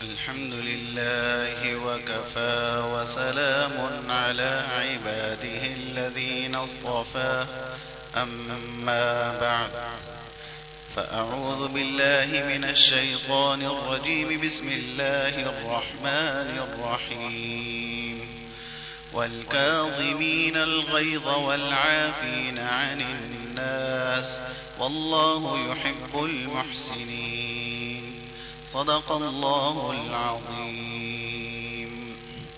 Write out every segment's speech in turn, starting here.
الحمد لله وكفى وسلام على عباده الذين اصطفى أما بعد فأعوذ بالله من الشيطان الرجيم بسم الله الرحمن الرحيم والكاظمين الغيظ والعافين عن الناس والله يحب المحسنين صدق الله العظیم۔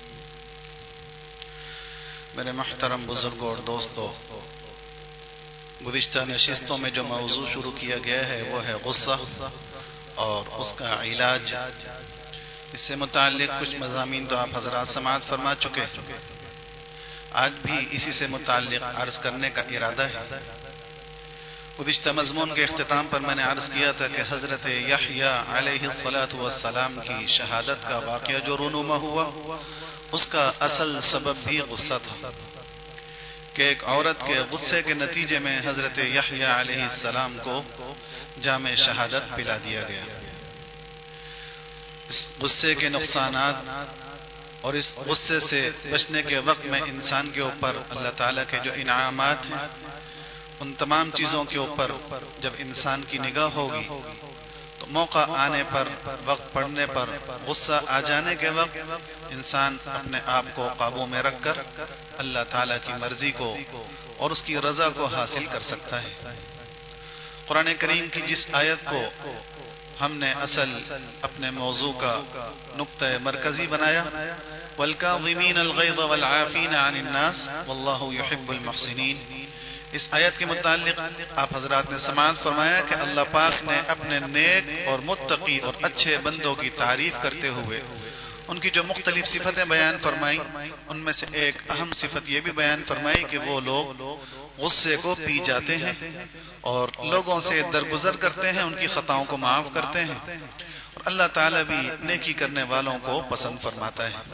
میرے محترم بزرگوں اور دوستوں، گزشتہ نشستوں میں جو موضوع شروع کیا گیا ہے وہ ہے غصہ اور اس کا علاج۔ اس سے متعلق کچھ مضامین تو آپ حضرات سماعت فرما چکے، آج بھی اسی سے متعلق عرض کرنے کا ارادہ ہے۔ گزشتہ مضمون کے اختتام پر میں نے عرض کیا تھا کہ حضرت یحییٰ علیہ السلام کی شہادت کا واقعہ جو رونما ہوا، اس کا اصل سبب بھی غصہ تھا کہ ایک عورت کے غصے کے نتیجے میں حضرت یحییٰ علیہ السلام کو جام شہادت پلا دیا گیا۔ اس غصے کے نقصانات اور اس غصے سے بچنے کے وقت میں انسان کے اوپر اللہ تعالیٰ کے جو انعامات ہیں، ان تمام چیزوں کے اوپر جب انسان کی نگاہ ہوگی تو موقع آنے پر، وقت پڑنے پر، غصہ آ جانے کے وقت انسان اپنے آپ کو قابو میں رکھ کر اللہ تعالیٰ کی مرضی کو اور اس کی رضا کو حاصل کر سکتا ہے۔ قرآن کریم کی جس آیت کو ہم نے اصل اپنے موضوع کا نقطہ مرکزی بنایا، وَالْكَاظِمِينَ الْغَيْظَ وَالْعَافِينَ عَنِ النَّاسِ وَاللَّهُ يُحِبُّ الْمُحْسِنِينَ، اس آیت کے متعلق آپ حضرات نے سماعت فرمایا کہ اللہ پاک نے اپنے نیک اور متقی اور اچھے بندوں کی تعریف کرتے ہوئے ان کی جو مختلف صفتیں بیان فرمائی، ان میں سے ایک اہم صفت یہ بھی بیان فرمائی کہ وہ لوگ غصے کو پی جاتے ہیں اور لوگوں سے درگزر کرتے ہیں، ان کی خطاؤں کو معاف کرتے ہیں، اور اللہ تعالیٰ بھی نیکی کرنے والوں کو پسند فرماتا ہے۔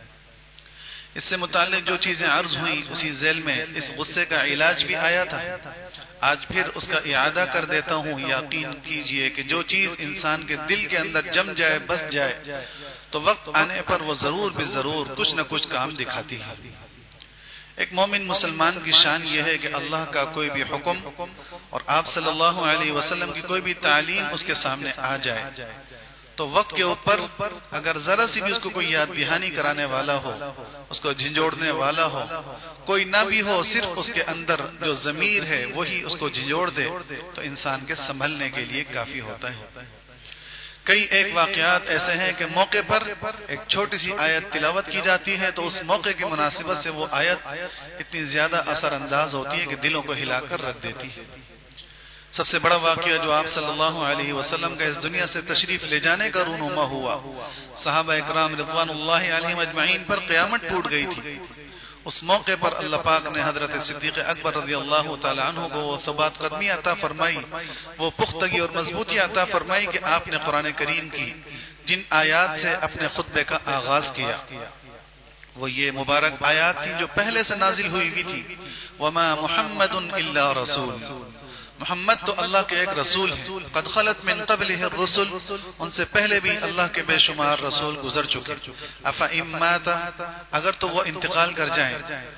اس سے متعلق جو چیزیں عرض ہوئیں اسی ذیل میں اس غصے کا علاج بھی آیا تھا۔ آج پھر اس کا اعادہ کر دیتا ہوں۔ یقین کیجئے کہ جو چیز انسان کے دل کے اندر جم جائے، بس جائے، تو وقت آنے پر وہ ضرور بھی ضرور کچھ نہ کچھ کام دکھاتی ہے۔ ایک مومن مسلمان کی شان یہ ہے کہ اللہ کا کوئی بھی حکم اور آپ صلی اللہ علیہ وسلم کی کوئی بھی تعلیم اس کے سامنے آ جائے تو وقت کے اوپر اگر ذرا سی بھی اس کو کوئی یاد دہانی کرانے والا ہو، اس کو جھنجھوڑنے والا ہو، کوئی نہ بھی ہو، صرف اس کے اندر جو ضمیر ہے وہی اس کو جھنجھوڑ دے تو انسان کے سنبھلنے کے لیے کافی ہوتا ہے۔ کئی ایک واقعات ایسے ہیں کہ موقع پر ایک چھوٹی سی آیت تلاوت کی جاتی ہے تو اس موقع کی مناسبت سے وہ آیت اتنی زیادہ اثر انداز ہوتی ہے کہ دلوں کو ہلا کر رکھ دیتی ہے۔ سب سے بڑا واقعہ جو آپ صلی اللہ علیہ وسلم کا اس دنیا سے تشریف لے جانے کا رونما ہوا، صحابہ اکرام رضوان اللہ علیہم اجمعین پر قیامت ٹوٹ گئی تھی۔ اس موقع پر اللہ پاک نے حضرت صدیق اکبر رضی اللہ تعالی عنہ کو وہ ثبات قدمی عطا فرمائی، وہ پختگی اور مضبوطی عطا فرمائی کہ آپ نے قرآن کریم کی جن آیات سے اپنے خطبے کا آغاز کیا وہ یہ مبارک آیات تھی جو پہلے سے نازل ہوئی تھی، وَمَا مُحَمَّدٌ إِلَّا رَسُولٌ، محمد تو اللہ کے ایک رسول ہیں، قد خلت من قبلہ الرسل، ان سے پہلے بھی اللہ کے بے شمار رسول گزر چکے، افإن مات، اگر تو وہ انتقال کر جائیں،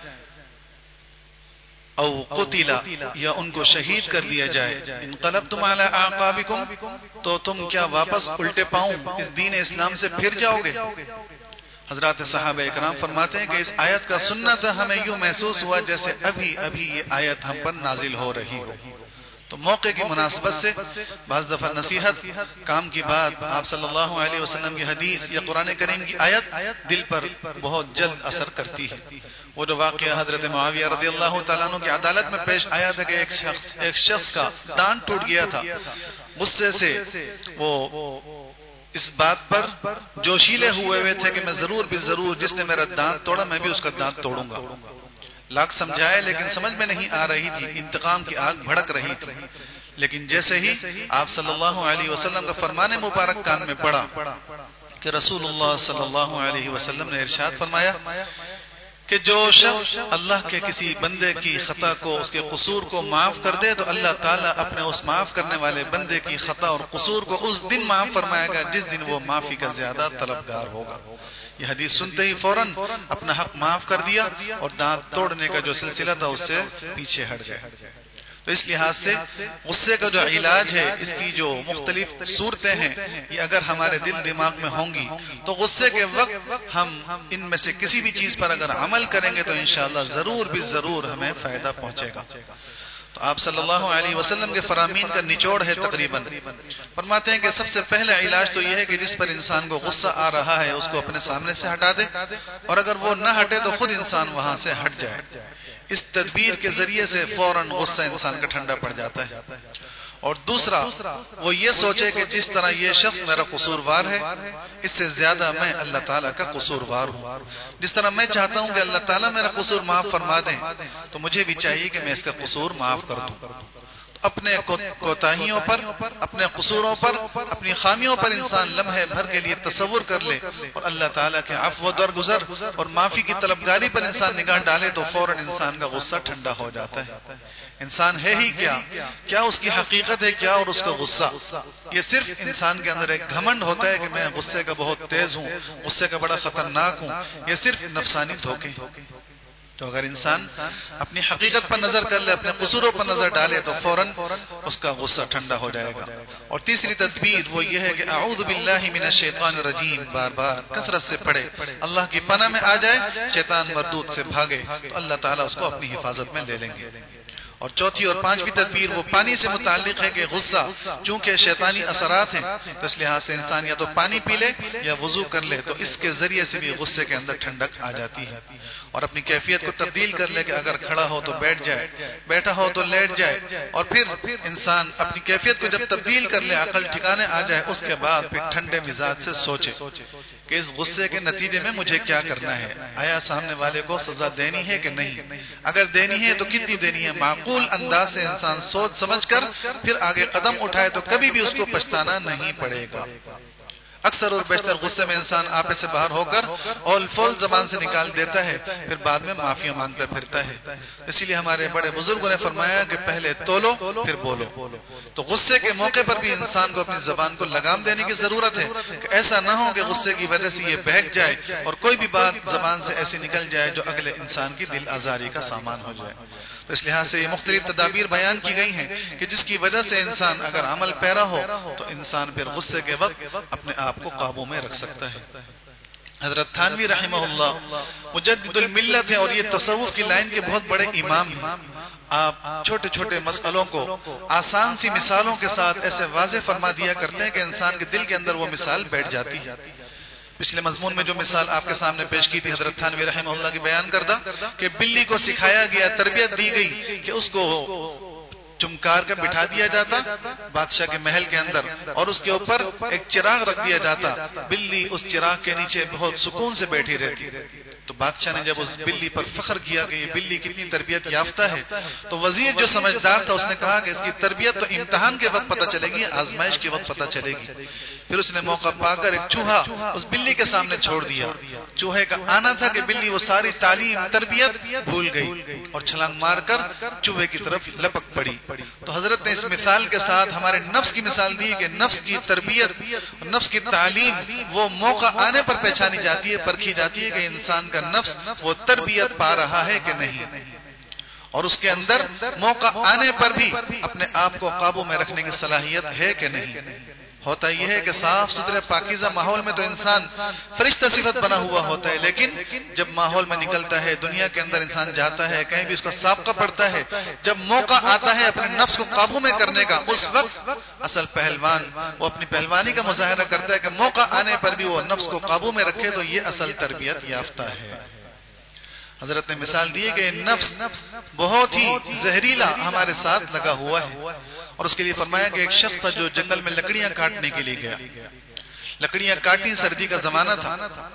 او قتل، یا ان کو شہید کر دیا جائے، انقلبتم علی اعقابکم، تو تم کیا واپس الٹے پاؤں اس دین اسلام سے پھر جاؤ گے؟ حضرات صحابہ اکرام فرماتے ہیں کہ اس آیت کا سننا سے ہمیں یوں محسوس ہوا جیسے ابھی ابھی یہ آیت ہم پر نازل ہو رہی ہو۔ تو موقع کی مناسبت سے بعض دفعہ نصیحت، کام کی بات، آپ صلی اللہ علیہ وسلم کی حدیث یا قرآن کریم کی آیت دل پر بہت جلد اثر کرتی ہے۔ وہ جو واقعہ حضرت معاویہ رضی اللہ تعالیٰ عنہ کی عدالت میں پیش آیا تھا کہ ایک شخص کا دانت ٹوٹ گیا تھا، غصے سے وہ اس بات پر جوشیلے ہوئے تھے کہ میں ضرور بھی ضرور، جس نے میرا دانت توڑا میں بھی اس کا دانت توڑوں گا۔ لاکھ سمجھائے لیکن سمجھ میں نہیں آ رہی تھی، انتقام کی آگ بھڑک رہی تھی، لیکن جیسے ہی آپ صلی اللہ علیہ وسلم کا فرمان مبارک کان میں پڑا کہ رسول اللہ صلی اللہ علیہ وسلم نے ارشاد فرمایا کہ جو شخص اللہ کے کسی بندے کی خطا کو، اس کے قصور کو معاف کر دے تو اللہ تعالیٰ اپنے اس معاف کرنے والے بندے کی خطا اور قصور کو اس دن معاف فرمائے گا جس دن وہ معافی کا زیادہ طلبگار ہوگا۔ یہ حدیث سنتے ہی فوراً اپنا حق معاف کر دیا اور دانت توڑنے کا جو سلسلہ تھا اس سے پیچھے ہٹ گئے۔ تو اس لحاظ سے غصے کا جو علاج ہے، اس کی جو مختلف صورتیں ہیں، یہ اگر ہمارے دل دماغ میں ہوں گی تو غصے کے وقت ہم ان میں سے کسی بھی چیز پر اگر عمل کریں گے تو انشاءاللہ ضرور بھی ضرور ہمیں فائدہ پہنچے گا۔ تو آپ صلی اللہ علیہ وسلم کے فرامین کا نچوڑ ہے تقریباً، فرماتے ہیں کہ سب سے پہلا علاج تو یہ ہے کہ جس پر انسان کو غصہ آ رہا ہے اس کو اپنے سامنے سے ہٹا دے، اور اگر وہ نہ ہٹے تو خود انسان وہاں سے ہٹ جائے۔ اس تدبیر کے ذریعے سے فوراً غصہ انسان کا ٹھنڈا پڑ جاتا ہے۔ اور دوسرا وہ یہ سوچے کہ جس طرح یہ شخص میرا قصوروار ہے، اس سے زیادہ میں اللہ تعالیٰ کا قصوروار ہوں۔ جس طرح میں چاہتا ہوں کہ اللہ تعالیٰ میرا قصور معاف فرما دیں تو مجھے بھی چاہیے کہ میں اس کا قصور معاف کر دوں۔ اپنے کوتاہیوں پر، اپنے قصوروں پر، اپنی خامیوں پر انسان لمحے بھر کے لیے تصور کر لے اور اللہ تعالیٰ کے عفو و درگزر اور معافی کی طلبگاری پر انسان نگاہ ڈالے تو فوراً انسان کا غصہ ٹھنڈا ہو جاتا ہے۔ انسان ہے ہی کیا اس کی حقیقت ہے کیا اور اس کا غصہ؟ یہ صرف انسان کے اندر ایک گھمنڈ ہوتا ہے کہ میں غصے کا بہت تیز ہوں، غصے کا بڑا خطرناک ہوں۔ یہ صرف نفسانی دھوکے۔ تو اگر انسان اپنی حقیقت پر نظر کر لے، اپنے قصوروں پر نظر ڈالے تو فوراً اس کا غصہ ٹھنڈا ہو جائے گا۔ اور تیسری تدبیر وہ یہ ہے کہ اعوذ باللہ من الشیطان الرجیم بار بار کثرت سے پڑھے، اللہ کی پناہ میں آ جائے، شیطان مردود سے بھاگے تو اللہ تعالیٰ اس کو اپنی حفاظت میں لے لیں گے۔ اور چوتھی اور پانچویں تدبیر وہ پانی سے متعلق ہے کہ غصہ چونکہ شیطانی اثرات ہیں تو اس لحاظ سے انسان یا تو پانی پی لے یا وضو کر لے تو اس کے ذریعے سے بھی غصے کے اندر ٹھنڈک آ جاتی ہے۔ اور اپنی کیفیت کو تبدیل کر لے کہ اگر کھڑا ہو تو بیٹھ جائے، بیٹھا ہو تو لیٹ جائے، اور پھر انسان اپنی کیفیت کو جب تبدیل کر لے، عقل ٹھکانے آ جائے، اس کے بعد پھر ٹھنڈے مزاج سے سوچے کہ اس غصے کے نتیجے میں مجھے کیا کرنا ہے، آیا سامنے والے کو سزا دینی ہے کہ نہیں، اگر دینی ہے تو کتنی دینی ہے۔ معقول انداز سے انسان سوچ سمجھ کر پھر آگے قدم اٹھائے تو کبھی بھی اس کو پچھتانا نہیں پڑے گا۔ اکثر اور بیشتر غصے میں انسان آپے سے باہر ہو کر اول فول زبان سے نکال دیتا ہے، پھر بعد میں معافی مانگتا پھرتا ہے۔ اسی لیے ہمارے بڑے بزرگوں نے فرمایا کہ پہلے تولو پھر بولو۔ تو غصے کے موقع پر بھی انسان کو اپنی زبان کو لگام دینے کی ضرورت ہے کہ ایسا نہ ہو کہ غصے کی وجہ سے یہ بہک جائے اور کوئی بھی بات زبان سے ایسی نکل جائے جو اگلے انسان کی دل آزاری کا سامان ہو جائے۔ تو اس لحاظ سے یہ مختلف تدابیر بیان کی گئی ہیں کہ جس کی وجہ سے انسان اگر عمل پیرا ہو تو انسان پھر غصے کے وقت اپنے آپ کو قابو میں رکھ سکتا ہے۔ حضرت تھانوی رحمہ اللہ مجدد الملت ہیں اور یہ تصوف کی لائن کے بہت بڑے امام ہیں۔ آپ چھوٹے چھوٹے مسئلوں کو آسان سی مثالوں کے ساتھ ایسے واضح فرما دیا کرتے ہیں کہ انسان کے دل کے اندر وہ مثال بیٹھ جاتی ہے۔ پچھلے مضمون میں جو مثال آپ کے سامنے پیش کی تھی حضرت تھانوی رحمہ اللہ کی بیان کردہ کہ بلی کو سکھایا گیا، تربیت دی گئی کہ اس کو چمکار کر بٹھا دیا جاتا بادشاہ کے محل کے اندر اور اس کے اوپر ایک چراغ رکھ دیا جاتا، بلی اس چراغ کے نیچے بہت سکون سے بیٹھی رہتی۔ تو بادشاہ نے جب اس بلی پر فخر کیا کہ یہ بلی کتنی تربیت یافتہ ہے تو وزیر جو سمجھدار تھا اس نے کہا کہ اس کی تربیت تو امتحان کے وقت پتہ چلے گی، آزمائش کے وقت پتہ چلے گی۔ پھر اس نے موقع پا کر ایک چوہا اس بلی کے سامنے چھوڑ دیا۔ چوہے کا آنا تھا کہ بلی وہ ساری تعلیم تربیت بھول گئی اور چھلانگ مار کر چوہے کی طرف لپک پڑی۔ تو حضرت نے اس مثال کے ساتھ ہمارے نفس کی مثال دی کہ نفس کی تربیت، نفس کی تعلیم وہ موقع آنے پر پہچانی جاتی ہے، پرکھی جاتی ہے کہ انسان کا نفس وہ تربیت پا رہا ہے کہ نہیں، اور اس کے اندر موقع آنے پر بھی اپنے آپ کو قابو میں رکھنے کی صلاحیت ہے کہ نہیں۔ ہوتا یہ ہے کہ صاف ستھرے پاکیزہ ماحول میں تو انسان فرشتہ صفت بنا ہوا ہوتا ہے، لیکن جب ماحول میں نکلتا ہے، دنیا کے اندر انسان جاتا ہے، کہیں بھی اس کا سابقہ پڑتا ہے، جب موقع آتا ہے اپنے نفس کو قابو میں کرنے کا، اس وقت اصل پہلوان وہ اپنی پہلوانی کا مظاہرہ کرتا ہے کہ موقع آنے پر بھی وہ نفس کو قابو میں رکھے تو یہ اصل تربیت یافتہ ہے۔ حضرت نے مثال دی کہ نفس بہت ہی زہریلا ہمارے ساتھ لگا ہوا ہے، اور اس کے لیے فرمایا کہ ایک شخص تھا جو جنگل میں لکڑیاں کاٹنے کے لیے گیا، لکڑیاں کاٹی، سردی کا زمانہ تھا،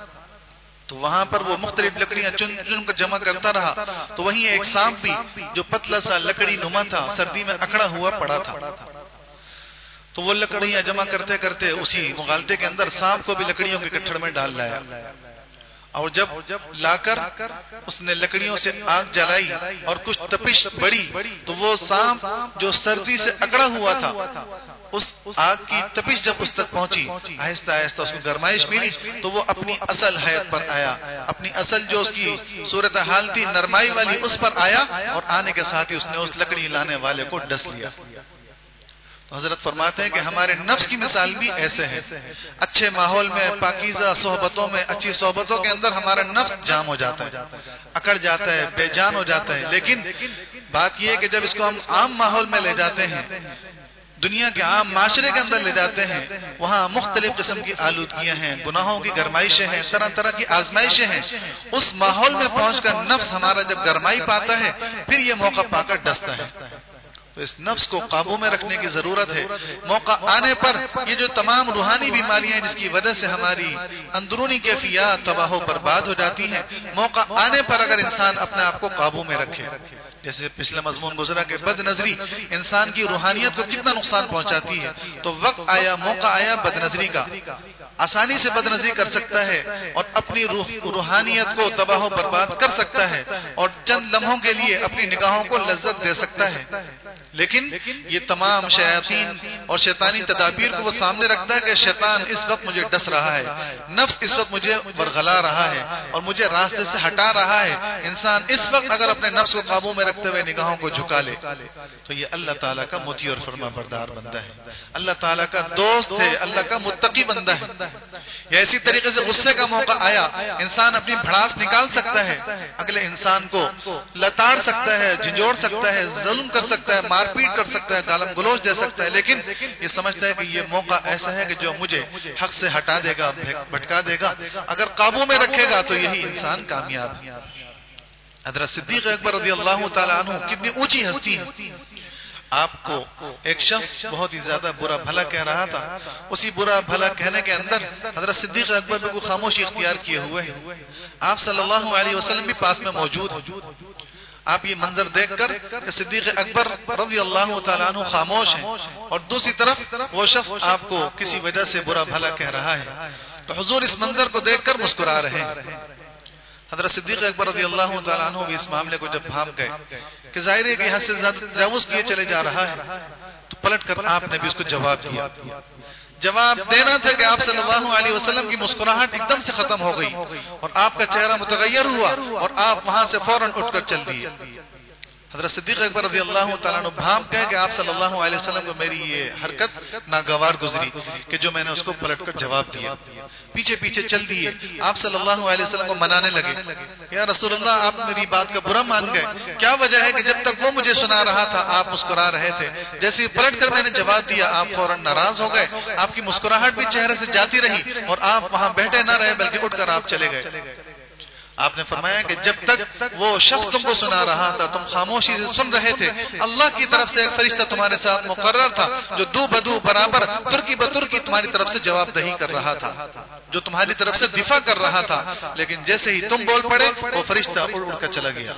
تو وہاں پر وہ مختلف لکڑیاں چن چن کر جمع کرتا رہا، تو وہیں ایک سانپ بھی جو پتلا سا لکڑی نما تھا سردی میں اکڑا ہوا پڑا تھا، تو وہ لکڑیاں جمع کرتے کرتے اسی مغالطے کے اندر سانپ کو بھی لکڑیوں کے کٹڑ میں ڈال لایا، اور جب لا کر اس نے لکڑیوں سے آگ جلائی اور کچھ تپش بڑھی تو وہ سانپ جو سردی سے اکڑا ہوا تھا اس آگ کی تپش جب اس تک پہنچی آہستہ آہستہ اس کو گرمائش ملی تو وہ اپنی اصل حیت پر آیا، اپنی اصل جو اس کی صورتحال تھی نرمائی والی اس پر آیا، اور آنے کے ساتھ ہی اس نے اس لکڑی لانے والے کو ڈس لیا۔ تو حضرت فرماتے ہیں کہ ہمارے نفس کی مثال بھی ایسے ہے، اچھے ماحول میں، پاکیزہ صحبتوں میں، اچھی صحبتوں کے اندر ہمارا نفس جام ہو جاتا ہے، اکڑ جاتا ہے، بے جان ہو جاتا ہے۔ لیکن بات یہ ہے کہ جب اس کو ہم عام ماحول میں لے جاتے ہیں، دنیا کے عام معاشرے کے اندر لے جاتے ہیں، وہاں مختلف قسم کی آلودگیاں ہیں، گناہوں کی گرمائشیں ہیں، طرح طرح کی آزمائشیں ہیں۔ اس ماحول میں پہنچ کر نفس ہمارا جب گرمائی پاتا ہے پھر یہ موقع پا کر ڈستا ہے۔ تو اس نفس کو قابو میں رکھنے کی ضرورت ہے۔ موقع آنے پر یہ جو تمام روحانی بیماریاں ہیں جس کی وجہ سے ہماری اندرونی کیفیات تباہ و برباد ہو جاتی ہیں، موقع آنے پر اگر انسان اپنے آپ کو قابو میں رکھے، جیسے پچھلا مضمون گزرا کہ بد نظری انسان کی روحانیت کو کتنا نقصان پہنچاتی ہے، تو وقت آیا، موقع آیا بد نظری کا، آسانی سے بد نظری کر سکتا ہے اور اپنی روحانیت کو تباہ و برباد کر سکتا ہے اور چند لمحوں کے لیے اپنی نگاہوں کو لذت دے سکتا ہے۔ لیکن یہ تمام شیاطین اور شیطانی تدابیر کو وہ سامنے رکھتا ہے کہ شیطان اس وقت مجھے ڈس رہا ہے، نفس اس وقت مجھے ورغلا رہا ہے اور مجھے راستے سے ہٹا رہا ہے۔ انسان اس وقت اگر اپنے نفس کو قابو میں رکھتے ہوئے نگاہوں کو جھکا لے تو یہ اللہ تعالیٰ کا مطیع اور فرما بردار بندہ ہے، اللہ تعالیٰ کا دوست ہے، اللہ کا متقی بندہ ہے۔ یا اسی طریقے سے غصے کا موقع آیا، انسان اپنی بھڑاس نکال سکتا ہے، اگلے انسان کو لتاڑ سکتا ہے، جھنجھوڑ سکتا ہے، ظلم کر سکتا ہے، مار پیٹ کر سکتا ہے، گالم گلوچ دے سکتا ہے، لیکن یہ سمجھتا ہے کہ یہ موقع ایسا ہے کہ جو مجھے حق سے ہٹا دے گا، بھٹکا دے گا۔ اگر قابو میں رکھے گا تو یہی انسان کامیاب ہے۔ حضرت صدیق اکبر رضی اللہ تعالیٰ عنہ کتنی اونچی ہستی ہے۔ آپ کو ایک شخص بہت ہی زیادہ برا بھلا کہہ رہا تھا، اسی برا بھلا کہنے کے اندر حضرت صدیق اکبر بھی کو خاموشی اختیار کیے ہوئے ہیں۔ آپ صلی اللہ علیہ وسلم بھی پاس میں موجود ہیں۔ آپ یہ منظر دیکھ کر کہ صدیق اکبر رضی اللہ تعالیٰ عنہ خاموش ہیں اور دوسری طرف وہ شخص آپ کو کسی وجہ سے برا بھلا کہہ رہا ہے، تو حضور اس منظر کو دیکھ کر مسکرا رہے ہیں۔ حضرت صدیق اکبر رضی اللہ تعالیٰ عنہ بھی اس معاملے کو جب بھانپ گئے کہ ظاہر ہے کہ حد سے زیادہ تجاوز کیے چلے جا رہا ہے، تو پلٹ کر آپ نے بھی اس کو جواب دیا۔ جواب دینا تھا کہ آپ صلی اللہ علیہ وسلم کی مسکراہٹ ایک دم سے ختم ہو گئی اور آپ کا چہرہ متغیر ہوا اور آپ وہاں سے فوراً اٹھ کر چل دیے۔ حضرت صدیق اکبر رضی اللہ تعالیٰ عنہ بھانپ گئے کہ آپ صلی اللہ علیہ وسلم کو میری یہ حرکت ناگوار گزری کہ جو میں نے اس کو پلٹ کر جواب دیا۔ پیچھے پیچھے چل دیے، آپ صلی اللہ علیہ وسلم کو منانے لگے، یا رسول اللہ آپ میری بات کا برا مان گئے، کیا وجہ ہے کہ جب تک وہ مجھے سنا رہا تھا آپ مسکرا رہے تھے، جیسے پلٹ کر میں نے جواب دیا آپ فوراً ناراض ہو گئے، آپ کی مسکراہٹ بھی چہرے سے جاتی رہی اور آپ وہاں بیٹھے نہ رہے بلکہ اٹھ کر آپ چلے گئے۔ آپ نے فرمایا کہ جب تک وہ شخص تم کو سنا رہا تھا تم خاموشی سے سن رہے تھے، اللہ کی طرف سے ایک فرشتہ تمہارے ساتھ مقرر تھا جو دو بدو برابر ترکی بترکی تمہاری طرف سے جواب دہی کر رہا تھا، جو تمہاری طرف سے دفاع کر رہا تھا، لیکن جیسے ہی تم بول پڑے وہ فرشتہ اڑ اڑ کر چلا گیا۔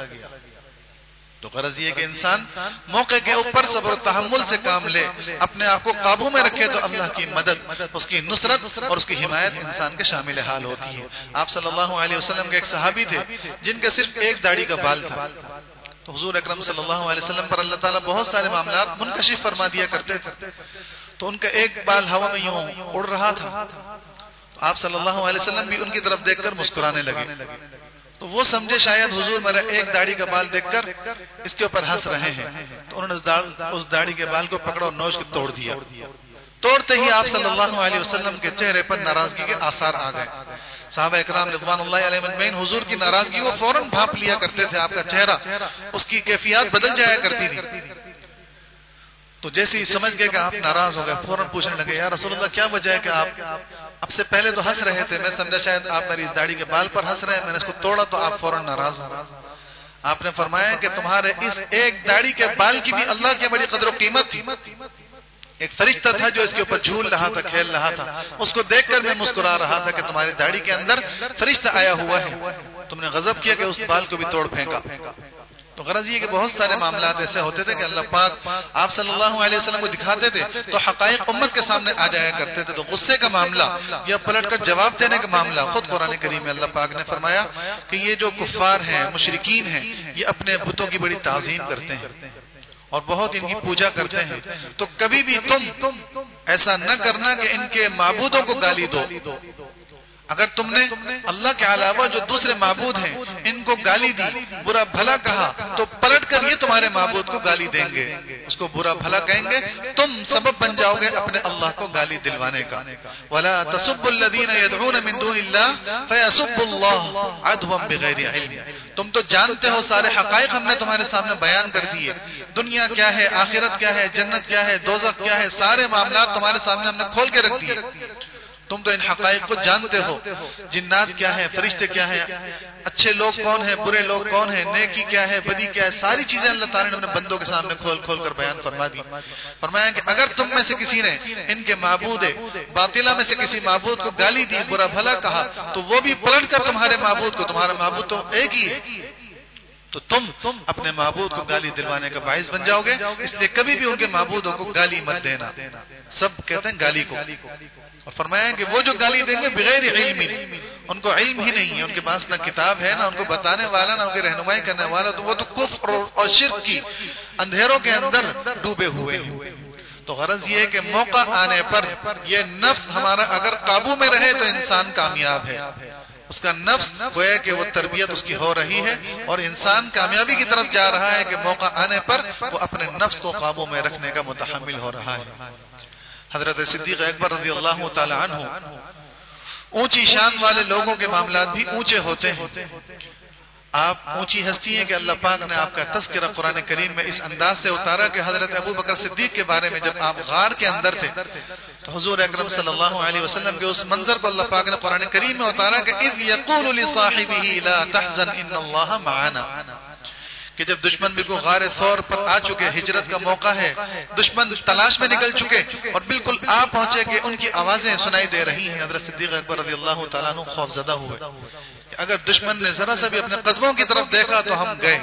تو غرض یہ کہ انسان موقع کے اوپر صبر و تحمل سے کام لے، اپنے آپ کو قابو میں رکھے تو اللہ کی مدد، اس کی نصرت اور اس کی حمایت انسان کے شامل حال ہوتی ہے۔ آپ صلی اللہ علیہ وسلم کے ایک صحابی تھے جن کے صرف ایک داڑھی کا بال تھا، تو حضور اکرم صلی اللہ علیہ وسلم پر اللہ تعالیٰ بہت سارے معاملات منکشف فرما دیا کرتے تھے، تو ان کا ایک بال ہوا میں یوں اڑ رہا تھا، تو آپ صلی اللہ علیہ وسلم بھی ان کی طرف دیکھ کر مسکرانے لگے، تو وہ سمجھے شاید حضور میرا ایک داڑھی کا بال دیکھ کر اس کے اوپر ہنس رہے ہیں، تو انہوں نے اس داڑھی کے بال کو پکڑا اور نوچ کے توڑ دیا۔ توڑتے ہی آپ صلی اللہ علیہ وسلم کے چہرے پر ناراضگی کے آثار آ گئے۔ صحابہ اکرام رضوان اللہ علیہم اجمعین حضور کی ناراضگی کو فوراً بھانپ لیا کرتے تھے، آپ کا چہرہ اس کی کیفیات بدل جایا کرتی تھی، تو جیسے ہی سمجھ گئے کہ آپ ناراض ہو گئے فوراً پوچھنے لگے یا رسول اللہ کیا وجہ ہے کہ آپ اب سے پہلے تو ہنس رہے تھے، میں سمجھا شاید آپ میری اس داڑھی کے بال پر ہنس رہے ہیں، میں نے اس کو توڑا تو آپ فوراً ناراض ہو۔ آپ نے فرمایا کہ تمہارے اس ایک داڑھی کے بال کی بھی اللہ کی بڑی قدر و قیمت تھی، ایک فرشتہ تھا جو اس کے اوپر جھول رہا تھا، کھیل رہا تھا، اس کو دیکھ کر میں مسکرا رہا تھا کہ تمہاری داڑھی کے اندر فرشتہ آیا ہوا ہے، تم نے غضب کیا کہ اس بال کو بھی توڑ پھینکا۔ تو غرض یہ کہ بہت سارے معاملات ایسے ہوتے تھے کہ اللہ پاک آپ صلی اللہ علیہ وسلم کو دکھاتے تھے تو حقائق امت کے سامنے آ جایا کرتے تھے. تو غصے کا معاملہ یا پلٹ کر جواب دینے کا معاملہ خود قرآن کریم میں اللہ پاک نے فرمایا کہ یہ جو کفار ہیں مشرکین ہیں یہ اپنے بتوں کی بڑی تعظیم کرتے ہیں اور بہت ان کی پوجا کرتے ہیں. تو کبھی بھی تم ایسا نہ کرنا کہ ان کے معبودوں کو گالی دو. اگر تم نے اللہ کے علاوہ جو دوسرے معبود ہیں ان کو گالی دی برا بھلا کہا تو پلٹ کر یہ تمہارے معبود کو گالی دیں گے اس کو برا بھلا کہیں گے تم سبب بن جاؤ گے اپنے اللہ کو گالی دلوانے کا. وَلَا تَسُبُّوا الَّذِينَ يَدْعُونَ مِن دُونِ اللَّهِ فَيَسُبُّوا اللَّهَ عَدْوًا بِغَيْرِ عِلْمٍ. تم تو جانتے ہو سارے حقائق ہم نے تمہارے سامنے بیان کر دیے. دنیا کیا ہے آخرت کیا ہے جنت کیا ہے دوزخ کیا ہے سارے معاملات تمہارے سامنے ہم نے کھول کے رکھ دیے. تم تو ان حقائق کو جانتے ہو. جنات کیا ہے فرشتے کیا ہے اچھے لوگ کون ہیں برے لوگ کون ہیں نیکی کیا ہے بدی کیا ہے ساری چیزیں اللہ تعالیٰ نے اپنے بندوں کے سامنے کھول کھول کر بیان فرما دی. فرمایا کہ اگر تم میں سے کسی نے ان کے معبود باطلہ میں سے کسی معبود کو گالی دی برا بھلا کہا تو وہ بھی پلٹ کر تمہارے معبود کو تمہارا معبود تو ایک ہی ہے تو تم اپنے معبود کو گالی دلوانے کا باعث بن جاؤ گے. اس لیے کبھی بھی ان کے معبودوں کو گالی مت دینا. سب کہتے ہیں گالی کو. اور فرمایا کہ وہ جو گالی دیں گے بغیر علم ان کو علم ہی نہیں ہے ان کے پاس نہ کتاب ہے نہ ان کو بتانے والا نہ ان کی رہنمائی کرنے والا تو وہ تو کفر اور شرک کی اندھیروں کے اندر ڈوبے ہوئے ہیں. تو غرض یہ ہے کہ موقع آنے پر یہ نفس ہمارا اگر قابو میں رہے تو انسان کامیاب ہے. اس کا نفس گویا کہ وہ تربیت اس کی ہو رہی ہے اور انسان کامیابی کی طرف جا رہا ہے کہ موقع آنے پر وہ اپنے نفس کو قابو میں رکھنے کا متحمل ہو رہا ہے. حضرت صدیق اکبر رضی اللہ تعالی عنہ اونچی شان والے لوگوں کے معاملات بھی اونچے ہوتے ہیں. آپ اونچی ہستی ہیں کہ اللہ پاک نے آپ کا تذکرہ قرآن کریم میں اس انداز سے اتارا کہ حضرت ابو بکر صدیق کے بارے میں جب آپ غار کے اندر تھے تو حضور اکرم صلی اللہ علیہ وسلم کے اس منظر کو اللہ پاک نے قرآن کریم میں اتارا کہ اذ یقول لصاحبہ لا تحزن ان اللہ معنا کہ جب دشمن بالکل غار ثور پر آ چکے کہ ہجرت کا موقع ہے دشمن تلاش میں نکل چکے اور بالکل آ پہنچے کہ ان کی آوازیں سنائی دے رہی ہیں. حضرت صدیق اکبر رضی اللہ تعالیٰ عنہ خوف زدہ ہوئے کہ اگر دشمن نے ذرا سا بھی اپنے قدموں کی طرف دیکھا تو ہم گئے.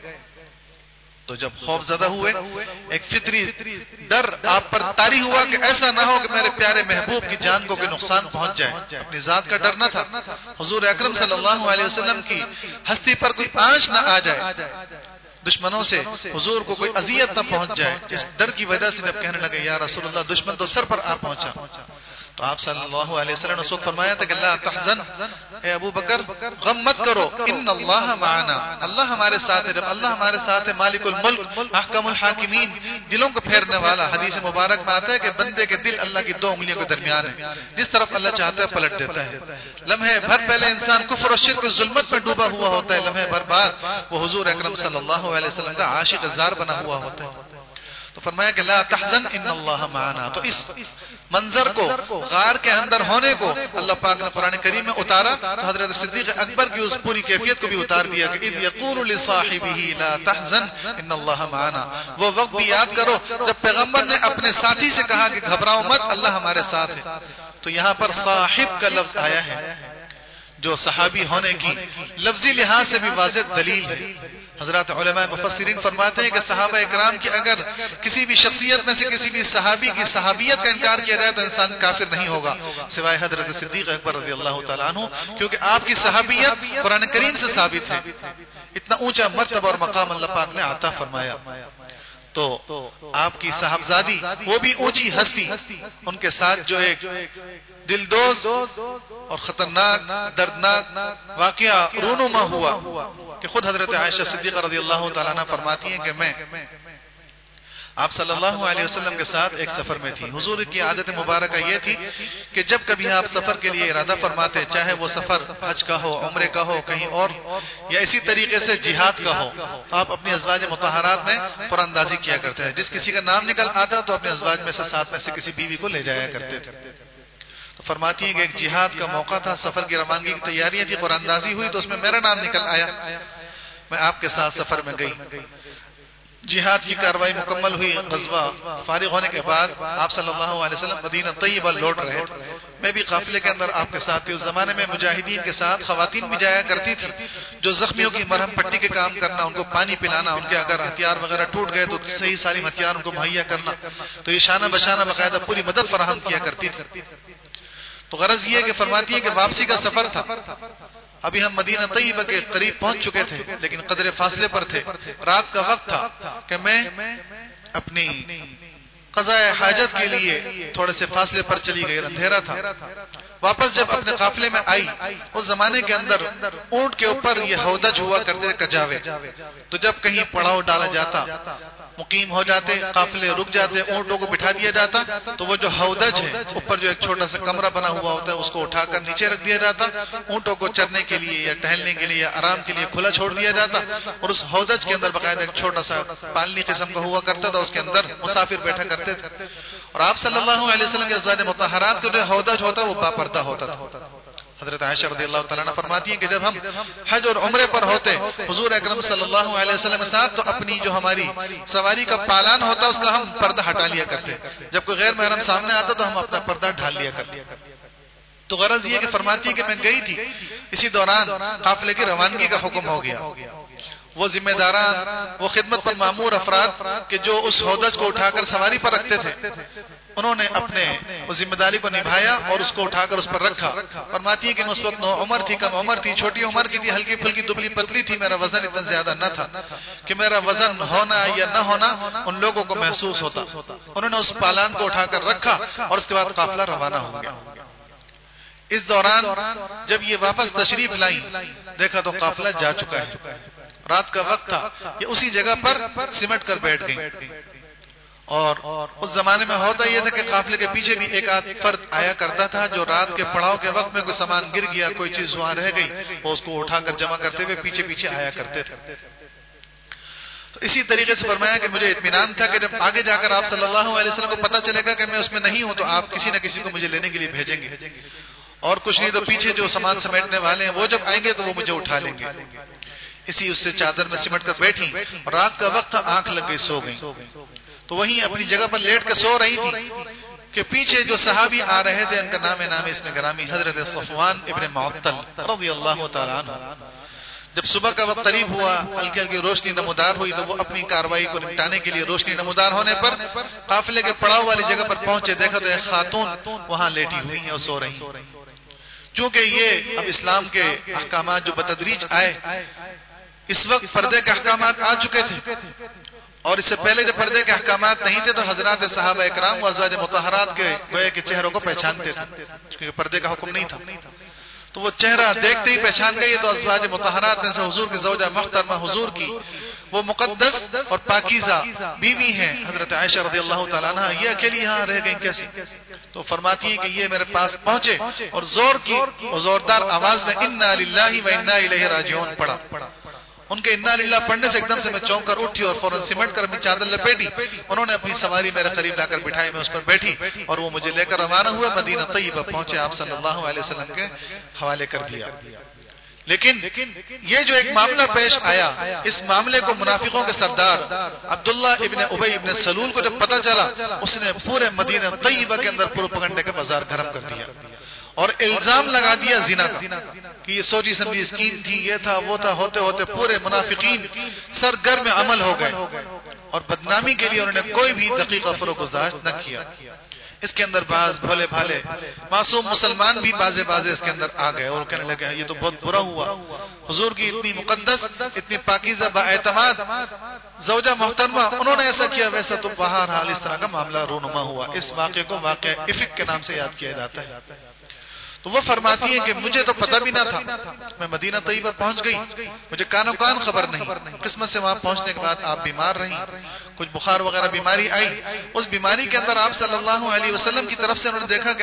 تو جب خوف زدہ ہوئے ایک فطری ڈر آپ پر طاری ہوا کہ ایسا نہ ہو کہ میرے پیارے محبوب کی جان کو کوئی نقصان پہنچ جائے. اپنی ذات کا ڈر نہ تھا, حضور اکرم صلی اللہ علیہ وسلم کی ہستی پر کوئی آنچ نہ آ جائے, دشمنوں سے حضور کو کوئی اذیت نہ پہنچ جائے. اس ڈر کی وجہ سے جب کہنے لگے یا رسول اللہ دشمن تو سر پر آ پہنچا, تو آپ صلی اللہ علیہ وسلم نے اس وقت فرمایا تھا کہ لا تحزن, اے ابو بکر غم مت کرو, ان اللہ معنا, اللہ ہمارے ساتھ ہے. جب اللہ ہمارے ساتھ ہے مالک الملک احکم الحاکمین, دلوں کو پھیرنے والا. حدیث مبارک میں آتا ہے کہ بندے کے دل اللہ کی دو انگلیوں کے درمیان ہے, جس طرف اللہ چاہتا ہے پلٹ دیتا ہے. لمحے بھر پہلے انسان کفر و شرک و ظلمت میں ڈوبا ہوا ہوتا ہے, لمحے بھر بعد وہ حضور اکرم صلی اللہ علیہ وسلم کا عاشق زار بنا ہوا ہوتا ہے. تو فرمایا کہ لا تحزن ان اللہ معنا. تو اس منظر کو غار کے اندر ہونے کو اللہ پاک نے قرآن کریم میں اتارا تو حضرت صدیق اکبر کی اس پوری کیفیت کو بھی اتار دیا کہ اذ یقول لصاحبہ لا تحزن ان اللہ معنا. وہ وقت بھی یاد کرو جب پیغمبر نے اپنے ساتھی سے کہا کہ گھبراؤ مت اللہ ہمارے ساتھ ہے. تو یہاں پر صاحب کا لفظ آیا ہے جو صحابی ہونے کی لفظی لحاظ سے بھی واضح دلیل ہے. حضرات علماء مفسرین فرماتے ہیں کہ صحابہ اکرام کی اگر کسی بھی شخصیت میں سے کسی بھی صحابی کی صحابیت کا انکار کیا جائے تو انسان کافر نہیں ہوگا سوائے حضرت صدیق اکبر رضی اللہ تعالیٰ عنہ, کیونکہ آپ کی صحابیت قرآن کریم سے ثابت ہے. اتنا اونچا مرتبہ اور مقام اللہ پاک نے عطا فرمایا. تو آپ کی صاحبزادی وہ بھی اونچی ہستی, ان کے ساتھ جو ایک دلدوز اور خطرناک دردناک واقعہ رونما ہوا کہ خود حضرت عائشہ صدیقہ رضی اللہ تعالیٰ عنہ فرماتی ہیں کہ میں آپ صلی اللہ علیہ وسلم کے ساتھ ایک سفر میں تھی. حضور کی عادت مبارکہ یہ تھی کہ جب کبھی آپ سفر کے لیے ارادہ فرماتے, چاہے وہ سفر حج کا ہو, عمرے کا ہو, کہیں اور یا اسی طریقے سے جہاد کا ہو, تو آپ اپنی ازواج مطہرات میں قرآن اندازی کیا کرتے ہیں. جس کسی کا نام نکل آتا تو اپنے ازواج میں سے ساتھ میں سے کسی بیوی کو لے جایا کرتے تھے. تو فرماتی ہیں کہ ایک جہاد کا موقع تھا, سفر کی روانگی کی تیاریاں تھی, قرآن اندازی ہوئی تو اس میں میرا نام نکل آیا. میں آپ کے ساتھ سفر میں گئی. جہاد کی کاروائی مکمل ہوئی، غزوہ فارغ ہونے کے بعد آپ صلی اللہ علیہ وسلم مدینہ طیبہ لوٹ رہے تھے. میں بھی قافلے کے اندر آپ کے ساتھ تھی. اس زمانے میں مجاہدین کے ساتھ خواتین بھی جایا کرتی تھی، جو زخمیوں کی مرہم پٹی کے کام کرنا، ان کو پانی پلانا، ان کے اگر ہتھیار وغیرہ ٹوٹ گئے تو صحیح سالم ہتھیار ان کو مہیا کرنا، تو یہ شانہ بشانہ باقاعدہ پوری مدد فراہم کیا کرتی تھی. تو غرض یہ کہ فرماتی ہے کہ واپسی کا سفر تھا. ابھی ہم مدینہ طیبہ کے قریب پہنچ چکے تھے، لیکن قدر فاصلے پر تھے. رات کا وقت تھا کہ میں اپنی قضاء حاجت کے لیے تھوڑے سے فاصلے پر چلی گئی. اندھیرا تھا. واپس جب اپنے قافلے میں آئی، اس زمانے کے اندر اونٹ کے اوپر یہ ہودج ہوا کرتے کجاوے، تو جب کہیں پڑاؤ ڈالا جاتا، مقیم ہو جاتے، قافلے رک جاتے، اونٹوں کو بٹھا دیا جاتا، تو وہ جو ہودج ہے اوپر جو ایک چھوٹا سا کمرہ بنا ہوا ہوتا ہے، اس کو اٹھا کر نیچے رکھ دیا جاتا. اونٹوں کو چرنے کے لیے یا ٹہلنے کے لیے یا آرام کے لیے کھلا چھوڑ دیا جاتا، اور اس ہودج کے اندر باقاعدہ ایک چھوٹا سا پالنی قسم کا ہوا کرتا تھا، اس کے اندر مسافر بیٹھا کرتے تھے. اور آپ صلی اللہ علیہ وسلم کے ازواج مطہرات کا جو ہودج ہوتا ہے وہ باپردہ ہوتا تھا. حضرت عائشہ رضی اللہ تعالیٰ عنہ فرماتی ہیں کہ جب ہم حج اور عمرے پر ہوتے حضور اکرم صلی اللہ علیہ وسلم کے ساتھ، تو اپنی جو ہماری سواری کا پالان ہوتا اس کا ہم پردہ ہٹا لیا کرتے. جب کوئی غیر محرم سامنے آتا تو ہم اپنا پردہ ڈھال لیا کرتے. تو غرض یہ کہ فرماتی ہے کہ میں گئی تھی، اسی دوران قافلے کی روانگی کا حکم ہو گیا. وہ ذمہ داران، وہ خدمت پر مامور افراد کہ جو اس ہودج کو اٹھا کر سواری پر رکھتے تھے، انہوں نے اپنے اس ذمہ داری کو نبھایا اور اس کو اٹھا کر اس پر رکھا. فرماتی ہے کہ میں اس وقت نو عمر تھی، کم عمر تھی، چھوٹی عمر کی تھی، ہلکی پھلکی دبلی پتلی تھی. میرا وزن اتنا زیادہ نہ تھا کہ میرا وزن ہونا یا نہ ہونا ان لوگوں کو محسوس ہوتا. انہوں نے اس پالان کو اٹھا کر رکھا اور اس کے بعد قافلہ روانہ ہو گیا. اس دوران جب یہ واپس تشریف لائی، دیکھا تو قافلہ جا چکا ہے. رات کا وقت تھا، یہ اسی جگہ پر سمٹ کر بیٹھ گئی. اور اس زمانے میں ہوتا یہ تھا کہ قافلے کے پیچھے بھی ایک آدھ فرد آیا کرتا تھا، جو رات کے پڑاؤ کے وقت میں کوئی سامان گر گیا، کوئی چیز وہاں رہ گئی، وہ اس کو اٹھا کر جمع کرتے ہوئے پیچھے پیچھے آیا کرتے تھے. تو اسی طریقے سے فرمایا کہ مجھے اطمینان تھا کہ جب آگے جا کر آپ صلی اللہ علیہ وسلم کو پتہ چلے گا کہ میں اس میں نہیں ہوں، تو آپ کسی نہ کسی کو مجھے لینے کے لیے بھیجیں گے، اور کچھ نہیں تو پیچھے جو سامان سمیٹنے والے ہیں وہ جب آئیں گے تو وہ مجھے اٹھا لیں گے. اسی اس سے چادر میں سمٹ کر بیٹھی، اور رات کا وقت تھا، آنکھ لگ گئی، سو گئی. تو وہیں اپنی جگہ پر لیٹ کے سو رہی تھی کہ پیچھے جو صحابی آ رہے تھے، ان کا نام اس میں گرامی حضرت صفوان ابن معطل رضی اللہ تعالیٰ عنہ. جب صبح کا وقت قریب ہوا، ہلکی ہلکی روشنی نمودار ہوئی، تو وہ اپنی کاروائی کو نپٹانے کے لیے روشنی نمودار ہونے پر قافلے کے پڑاؤ والی جگہ پر پہنچے. دیکھا تو ایک خاتون وہاں لیٹی ہوئی ہیں اور سو رہی. چونکہ یہ اب اسلام کے احکامات جو بتدریج آئے، اس وقت پردے کے احکامات آ چکے تھے، اور اس سے پہلے جب پردے کے احکامات نہیں تھے تو حضرات صحابہ اکرام و ازواج مطہرات کے گوئے کے چہروں کو پہچانتے تھے، کیونکہ پردے کا حکم نہیں تھا. تو وہ چہرہ دیکھتے ہی پہچان گئی. تو ازواج مطہرات میں سے حضور کی زوجہ محترمہ حضور کی وہ مقدس اور پاکیزہ بیوی ہیں حضرت عائشہ رضی اللہ تعالیٰ عنہ. یہ اکیلی یہاں رہ گئی کیسے؟ تو فرماتی ہیں کہ یہ میرے پاس پہنچے اور زوردار آواز میں انا للہ و انا الیہ راجعون پڑھا. ان کے انا للہ پڑھنے سے ایک دم سے میں چونک کر اٹھی اور فوراً سمٹ کر اپنی چادر لپیٹی. انہوں نے اپنی سواری میرے قریب لا کر بٹھائی، میں اس پر بیٹھی اور وہ مجھے لے کر روانہ ہوئے. مدینہ طیبہ پہنچے، آپ صلی اللہ علیہ وسلم کے حوالے کر دیا. لیکن یہ جو ایک معاملہ پیش آیا، اس معاملے کو منافقوں کے سردار عبداللہ ابن ابی ابن سلول کو جب پتہ چلا، اس نے پورے مدینہ طیبہ کے اندر پروپیگنڈے کا بازار گرم کر دیا اور الزام لگا دیا زنا کا کہ یہ سوچی سمجھی اسکیم تھی، یہ تھا وہ تھا. ہوتے ہوتے پورے منافقین سرگرم عمل ہو گئے اور بدنامی کے لیے انہوں نے کوئی بھی دقیقہ فروگزاشت نہ کیا. اس کے اندر بعض بھولے بھالے معصوم مسلمان بھی بازے اس کے اندر آ گئے اور کہنے لگے یہ تو بہت برا ہوا. حضور کی اتنی مقدس، اتنی پاکیزہ با اعتماد زوجہ محترمہ، انہوں نے ایسا کیا ویسا. تو بہرحال اس طرح کا معاملہ رونما ہوا. اس واقعے کو واقعہ افک کے نام سے یاد کیا جاتا ہے. تو وہ فرماتی ہیں کہ مجھے تو پتہ بھی نہ تھا. میں مدینہ طیبہ پہنچ گئی، مجھے کانوں کان خبر نہیں. قسمت سے وہاں پہنچنے کے بعد آپ بیمار رہیں، کچھ بخار وغیرہ بیماری آئی. اس بیماری کے اندر آپ صلی اللہ علیہ وسلم کی طرف سے انہوں نے دیکھا کہ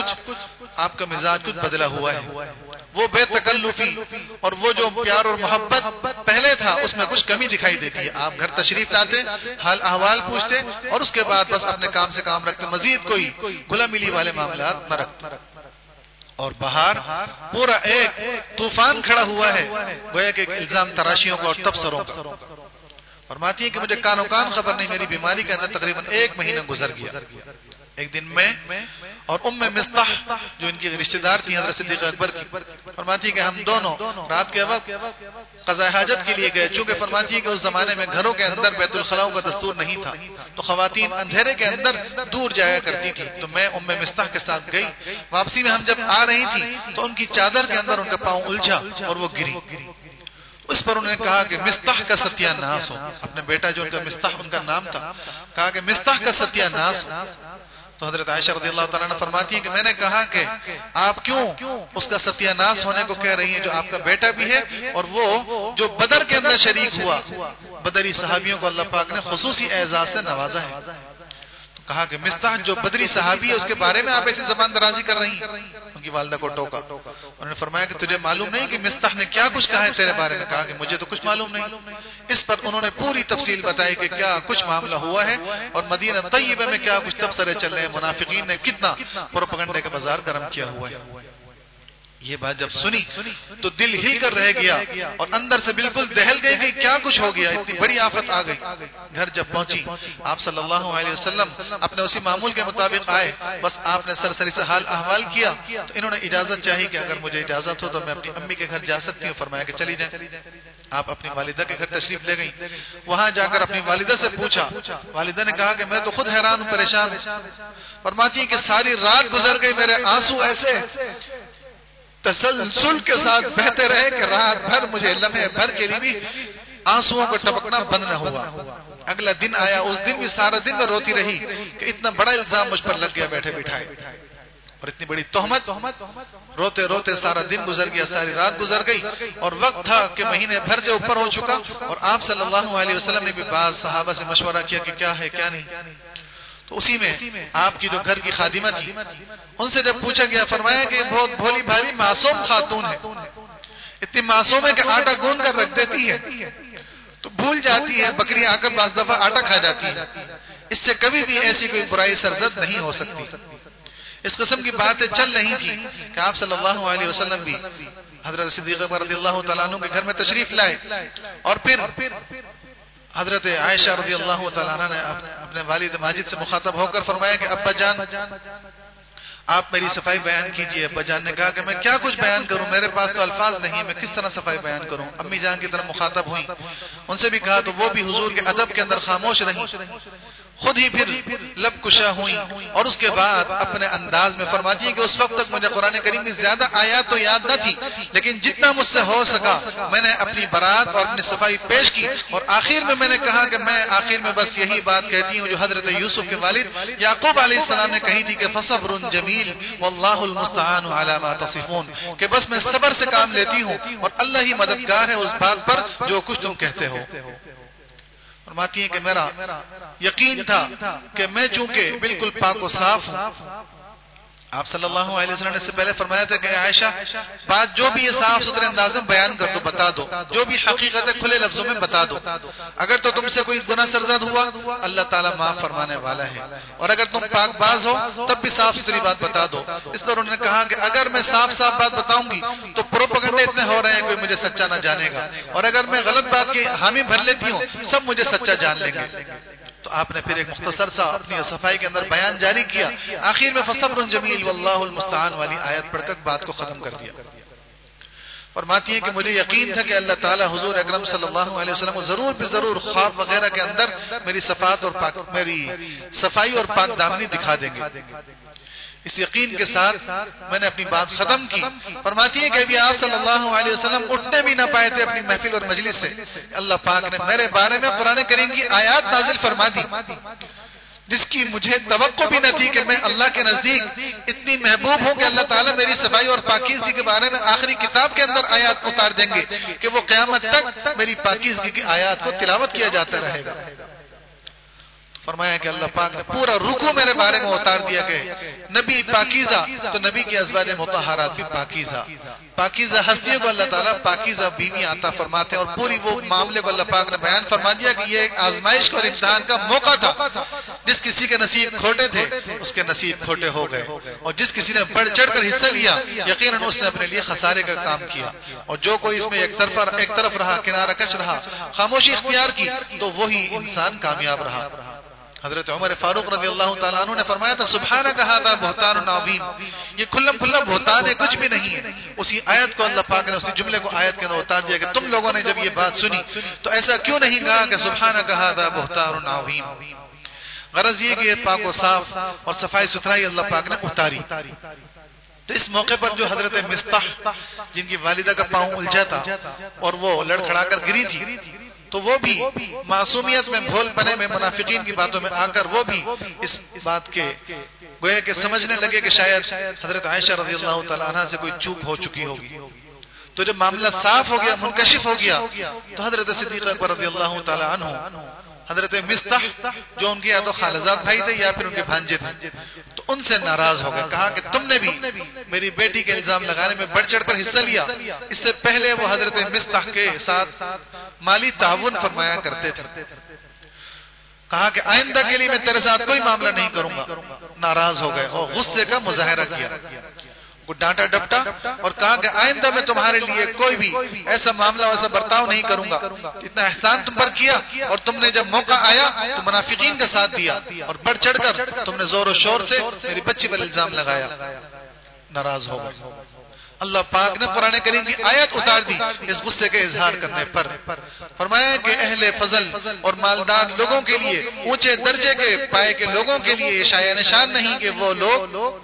آپ کا مزاج کچھ بدلا ہوا ہے. وہ بے تکلفی اور وہ جو پیار اور محبت پہلے تھا اس میں کچھ کمی دکھائی دیتی ہے. آپ گھر تشریف لاتے، حال احوال پوچھتے اور اس کے بعد بس اپنے کام سے کام رکھتے، مزید کوئی گلا ملی والے معاملات نہ رکھتے. اور باہر پورا ایک طوفان کھڑا ہوا ہے، گویا کہ الزام تراشیوں کا اور تبصروں کا. فرماتی ہے کہ مجھے کانوں کان خبر نہیں، میری بیماری کے اندر تقریباً 1 مہینہ گزر گیا۔ ایک دن میں اور مصطح جو ان کی رشتہ دار تھی حضرت صدیق اکبر کی، فرماتی ہے کہ ہم دونوں رات کے وقت قضاء حاجت کے لیے گئے۔ چونکہ فرماتی ہے کہ اس زمانے میں گھروں کے اندر بیت الخلاء کا دستور نہیں تھا، تو خواتین اندھیرے کے اندر دور جایا کرتی تھی۔ تو میں مصطح کے ساتھ گئی۔ واپسی میں ہم جب آ رہی تھی تو ان کی چادر کے اندر ان کا پاؤں الجھا اور وہ گری۔ اس پر انہوں نے کہا کہ مصطح کا ستیہ ناس ہو۔ اپنے بیٹا جو ان کا مصطح ان کا نام تھا، کہا کہ مصطح کا ستیہ ناس ہو۔ تو حضرت عائشہ رضی اللہ تعالیٰ عنہ فرماتی ہیں کہ میں نے کہا کہ آپ کیوں اس کا ستیہ ناس ہونے کو کہہ رہی ہیں، جو آپ کا بیٹا بھی ہے اور وہ جو بدر کے اندر شریک ہوا، بدری صحابیوں کو اللہ پاک نے خصوصی اعزاز سے نوازا ہے۔ تو کہا کہ مصطح جو بدری صحابی ہے اس کے بارے میں آپ ایسی زبان درازی کر رہی ہیں۔ ان کی والدہ کو ٹوکا۔ انہوں نے فرمایا کہ تجھے معلوم نہیں کہ مصطح نے کیا کچھ کہا ہے تیرے بارے میں؟ کہا کہ مجھے تو کچھ معلوم نہیں۔ اس پر انہوں نے پوری تفصیل بتائی کہ کیا کچھ معاملہ ہوا ہے اور مدینہ طیبہ میں کیا کچھ تبصرے چل رہے ہیں، منافقین نے کتنا پروپیگنڈے کا بازار گرم کیا ہوا ہے۔ یہ بات جب سنی تو دل ہل کر رہ گیا اور اندر سے بالکل دہل گئی کہ کیا کچھ ہو گیا، اتنی بڑی آفت آ گئی۔ گھر جب پہنچی آپ صلی اللہ علیہ وسلم اپنے اسی معمول کے مطابق آئے، بس آپ نے سرسری سے حال احوال کیا تو انہوں نے اجازت چاہی کہ اگر مجھے اجازت ہو تو میں اپنی امی کے گھر جا سکتی ہوں۔ فرمایا کہ چلی جائیں۔ آپ اپنی والدہ کے گھر تشریف لے گئی۔ وہاں جا کر اپنی والدہ سے پوچھا، والدہ نے کہا کہ میں تو خود حیران ہوں، پریشان ہوں۔ فرماتی ہے کہ ساری رات گزر گئی، میرے آنسو ایسے تسلسل کے ساتھ بہتے رہے کہ رات بھر مجھے لمحے بھر کے لیے بھی آنسوؤں کو ٹپکنا بند نہ ہوا۔ اگلا دن آیا، اس دن بھی سارا دن میں روتی رہی کہ اتنا بڑا الزام مجھ پر لگ گیا بیٹھے بٹھائے، اور اتنی بڑی تہمت۔ روتے روتے سارا دن گزر گیا، ساری رات گزر گئی، اور وقت تھا کہ مہینے بھر سے اوپر ہو چکا، اور آپ صلی اللہ علیہ وسلم نے بھی بعض صحابہ سے مشورہ کیا کہ کیا ہے کیا نہیں۔ تو اسی میں آپ کی جو گھر کی خادمہ تھی ان سے جب پوچھا گیا، فرمایا کہ بہت بھولی بھالی معصوم خاتون ہے، اتنی معصوم ہے کہ آٹا گوندھ کر رکھ دیتی ہے تو بھول جاتی ہے، بکری آ کر بعض دفعہ آٹا کھا جاتی ہے، اس سے کبھی بھی ایسی کوئی برائی سرزد نہیں ہو سکتی۔ اس قسم کی باتیں چل رہی تھی کہ آپ صلی اللہ علیہ وسلم بھی حضرت صدیق اکبر رضی اللہ تعالیٰ عنہ کے گھر میں تشریف لائے، اور پھر حضرت عائشہ رضی اللہ تعالیٰ عنہ نے اپنے والد ماجد سے مخاطب ہو کر فرمایا کہ ابا جان آپ میری صفائی بیان کیجئے۔ ابا جان نے کہا کہ میں کیا کچھ بیان کروں، میرے پاس تو الفاظ نہیں، میں کس طرح صفائی بیان کروں۔ امی جان کی طرف مخاطب ہوئی، ان سے بھی کہا تو وہ بھی حضور کے ادب کے اندر خاموش رہی، خود ہی پھر لب کشا ہوئی، اور اس کے بعد اپنے انداز میں فرماتی ہے کہ اس وقت تک مجھے قرآن کریم میں زیادہ آیات تو یاد نہ تھی، لیکن جتنا مجھ سے ہو سکا میں نے اپنی برات اور اپنی صفائی پیش کی، اور آخر میں نے کہا کہ میں آخر میں بس یہی بات کہتی ہوں جو حضرت یوسف کے والد یعقوب علیہ السلام نے کہی تھی کہ فصبر جمیل واللہ المستعان علی ما تصفون، کہ بس میں صبر سے کام لیتی ہوں اور اللہ ہی مددگار ہے اس بات پر جو کچھ تم کہتے ہو۔ فرماتی ہیں کہ میرا یقین تھا کہ میں چونکہ بالکل پاک و صاف ہوں۔ آپ صلی اللہ علیہ وسلم نے اس سے پہلے فرمایا تھا کہ عائشہ بات جو بھی یہ صاف ستھرے انداز میں بیان کر دو، بتا دو، جو بھی حقیقت ہے کھلے لفظوں میں بتا دو، اگر تو تم سے کوئی گناہ سرزد ہوا اللہ تعالیٰ معاف فرمانے والا ہے، اور اگر تم پاک باز ہو تب بھی صاف ستھری بات بتا دو۔ اس پر انہوں نے کہا کہ اگر میں صاف صاف بات بتاؤں گی تو پروپیگنڈے اتنے ہو رہے ہیں کوئی مجھے سچا نہ جانے گا، اور اگر میں غلط بات کی حامی بھر لیتی ہوں سب مجھے سچا جان لیں گے۔ تو آپ نے پھر ایک مختصر سا اپنی صفائی کے اندر بیان جاری کیا، آخر میں فصبر جمیل واللہ المستعان والی آیت پڑھ کر بات کو ختم کر دیا۔ فرماتی ہیں کہ مجھے یقین تھا کہ اللہ تعالیٰ حضور اکرم صلی اللہ علیہ وسلم کو ضرور ضرور خواب وغیرہ کے اندر میری صفات اور میری صفائی اور پاک دامنی دکھا دیں گے۔ اس یقین کے ساتھ میں نے اپنی بات ختم کی۔ فرماتی ہے کہ ابھی آپ صلی اللہ علیہ وسلم اٹھنے بھی نہ پائے تھے اپنی محفل اور مجلس سے، اللہ پاک نے میرے بارے میں قرآن کریم کی آیات نازل فرما دی جس کی مجھے توقع بھی نہ تھی کہ میں اللہ کے نزدیک اتنی محبوب ہوں کہ اللہ تعالیٰ میری صفائی اور پاکیزگی کے بارے میں آخری کتاب کے اندر آیات اتار دیں گے کہ وہ قیامت تک میری پاکیزگی کی آیات کو تلاوت کیا جاتا رہے گا۔ فرمایا کہ اللہ پاک نے پورا رکوع میرے بارے میں اتار دیا کہ نبی پاکیزہ، تو نبی کی ازواج مطہرات بھی پاکیزہ، پاکیزہ ہستیوں کو اللہ تعالیٰ پاکیزہ بیوی عطا فرماتے ہیں، اور پوری وہ معاملے کو اللہ پاک نے بیان فرما دیا کہ یہ ایک آزمائش اور امتحان کا موقع تھا۔ جس کسی کے نصیب کھوٹے تھے اس کے نصیب کھوٹے ہو گئے، اور جس کسی نے بڑھ چڑھ کر حصہ لیا یقیناً اس نے اپنے لیے خسارے کا کام کیا، اور جو کوئی اس میں ایک طرف رہا، کنارہ کش رہا، خاموشی اختیار کی، تو وہی انسان کامیاب رہا۔ حضرت عمر فاروق رضی اللہ تعالیٰ عنہ نے فرمایا تھا سبحانک ھذا بہتان عظیم، یہ کھلم کھلا بہتان ہے، کچھ بھی نہیں ہے۔ اسی آیت کو اللہ پاک نے اسی جملے کو آیت کے اندر اتار دیا کہ تم لوگوں نے جب یہ بات سنی تو ایسا کیوں نہیں کہا کہ سبحانک ھذا بہتان عظیم۔ غرض یہ کہ یہ پاک و صاف اور صفائی ستھرائی اللہ پاک نے اتاری۔ تو اس موقع پر جو حضرت مصطح جن کی والدہ کا پاؤں الجھا تھا اور وہ لڑکھڑا کر گری تھی، تو وہ بھی معصومیت میں بھول پنے میں منافقین کی باتوں میں آ کر وہ بھی اس بات کے گویا کہ سمجھنے لگے کہ شاید حضرت عائشہ رضی اللہ تعالیٰ عنہ سے کوئی چوک ہو چکی ہوگی۔ تو جب معاملہ صاف ہو گیا، منکشف ہو گیا، تو حضرت صدیق اکبر رضی اللہ تعالیٰ عنہ حضرت مصطح جو ان کے یا تو خالزاد بھائی تھے یا پھر ان کے بھانجے تھے، تو ان سے ناراض ہو گئے، کہا کہ تم نے بھی میری بیٹی کے الزام لگانے میں بڑھ چڑھ کر حصہ لیا۔ اس سے پہلے وہ حضرت مصطح کے ساتھ مالی تعاون فرمایا کرتے تھے، کہا کہ آئندہ کے لیے میں تیرے ساتھ کوئی معاملہ نہیں کروں گا۔ ناراض ہو گئے اور غصے کا مظاہرہ کیا، کو ڈانٹا ڈپٹا اور کہا کہ آئندہ میں تمہارے لیے کوئی بھی ایسا معاملہ ایسا برتاؤ نہیں کروں گا۔ اتنا احسان تم پر کیا اور تم نے جب موقع آیا تو منافقین کا ساتھ دیا اور بڑھ چڑھ کر تم نے زور و شور سے میری بچی پر الزام لگایا۔ ناراض ہو گئے۔ اللہ پاک نے قرآن کریم کی آیت اتار دی اس غصے کے اظہار کرنے پر، فرمایا کہ اہل فضل اور مالدار لوگوں کے لیے، اونچے درجے کے پائے کے لوگوں کے لیے یہ شایع نشان نہیں کہ وہ لوگ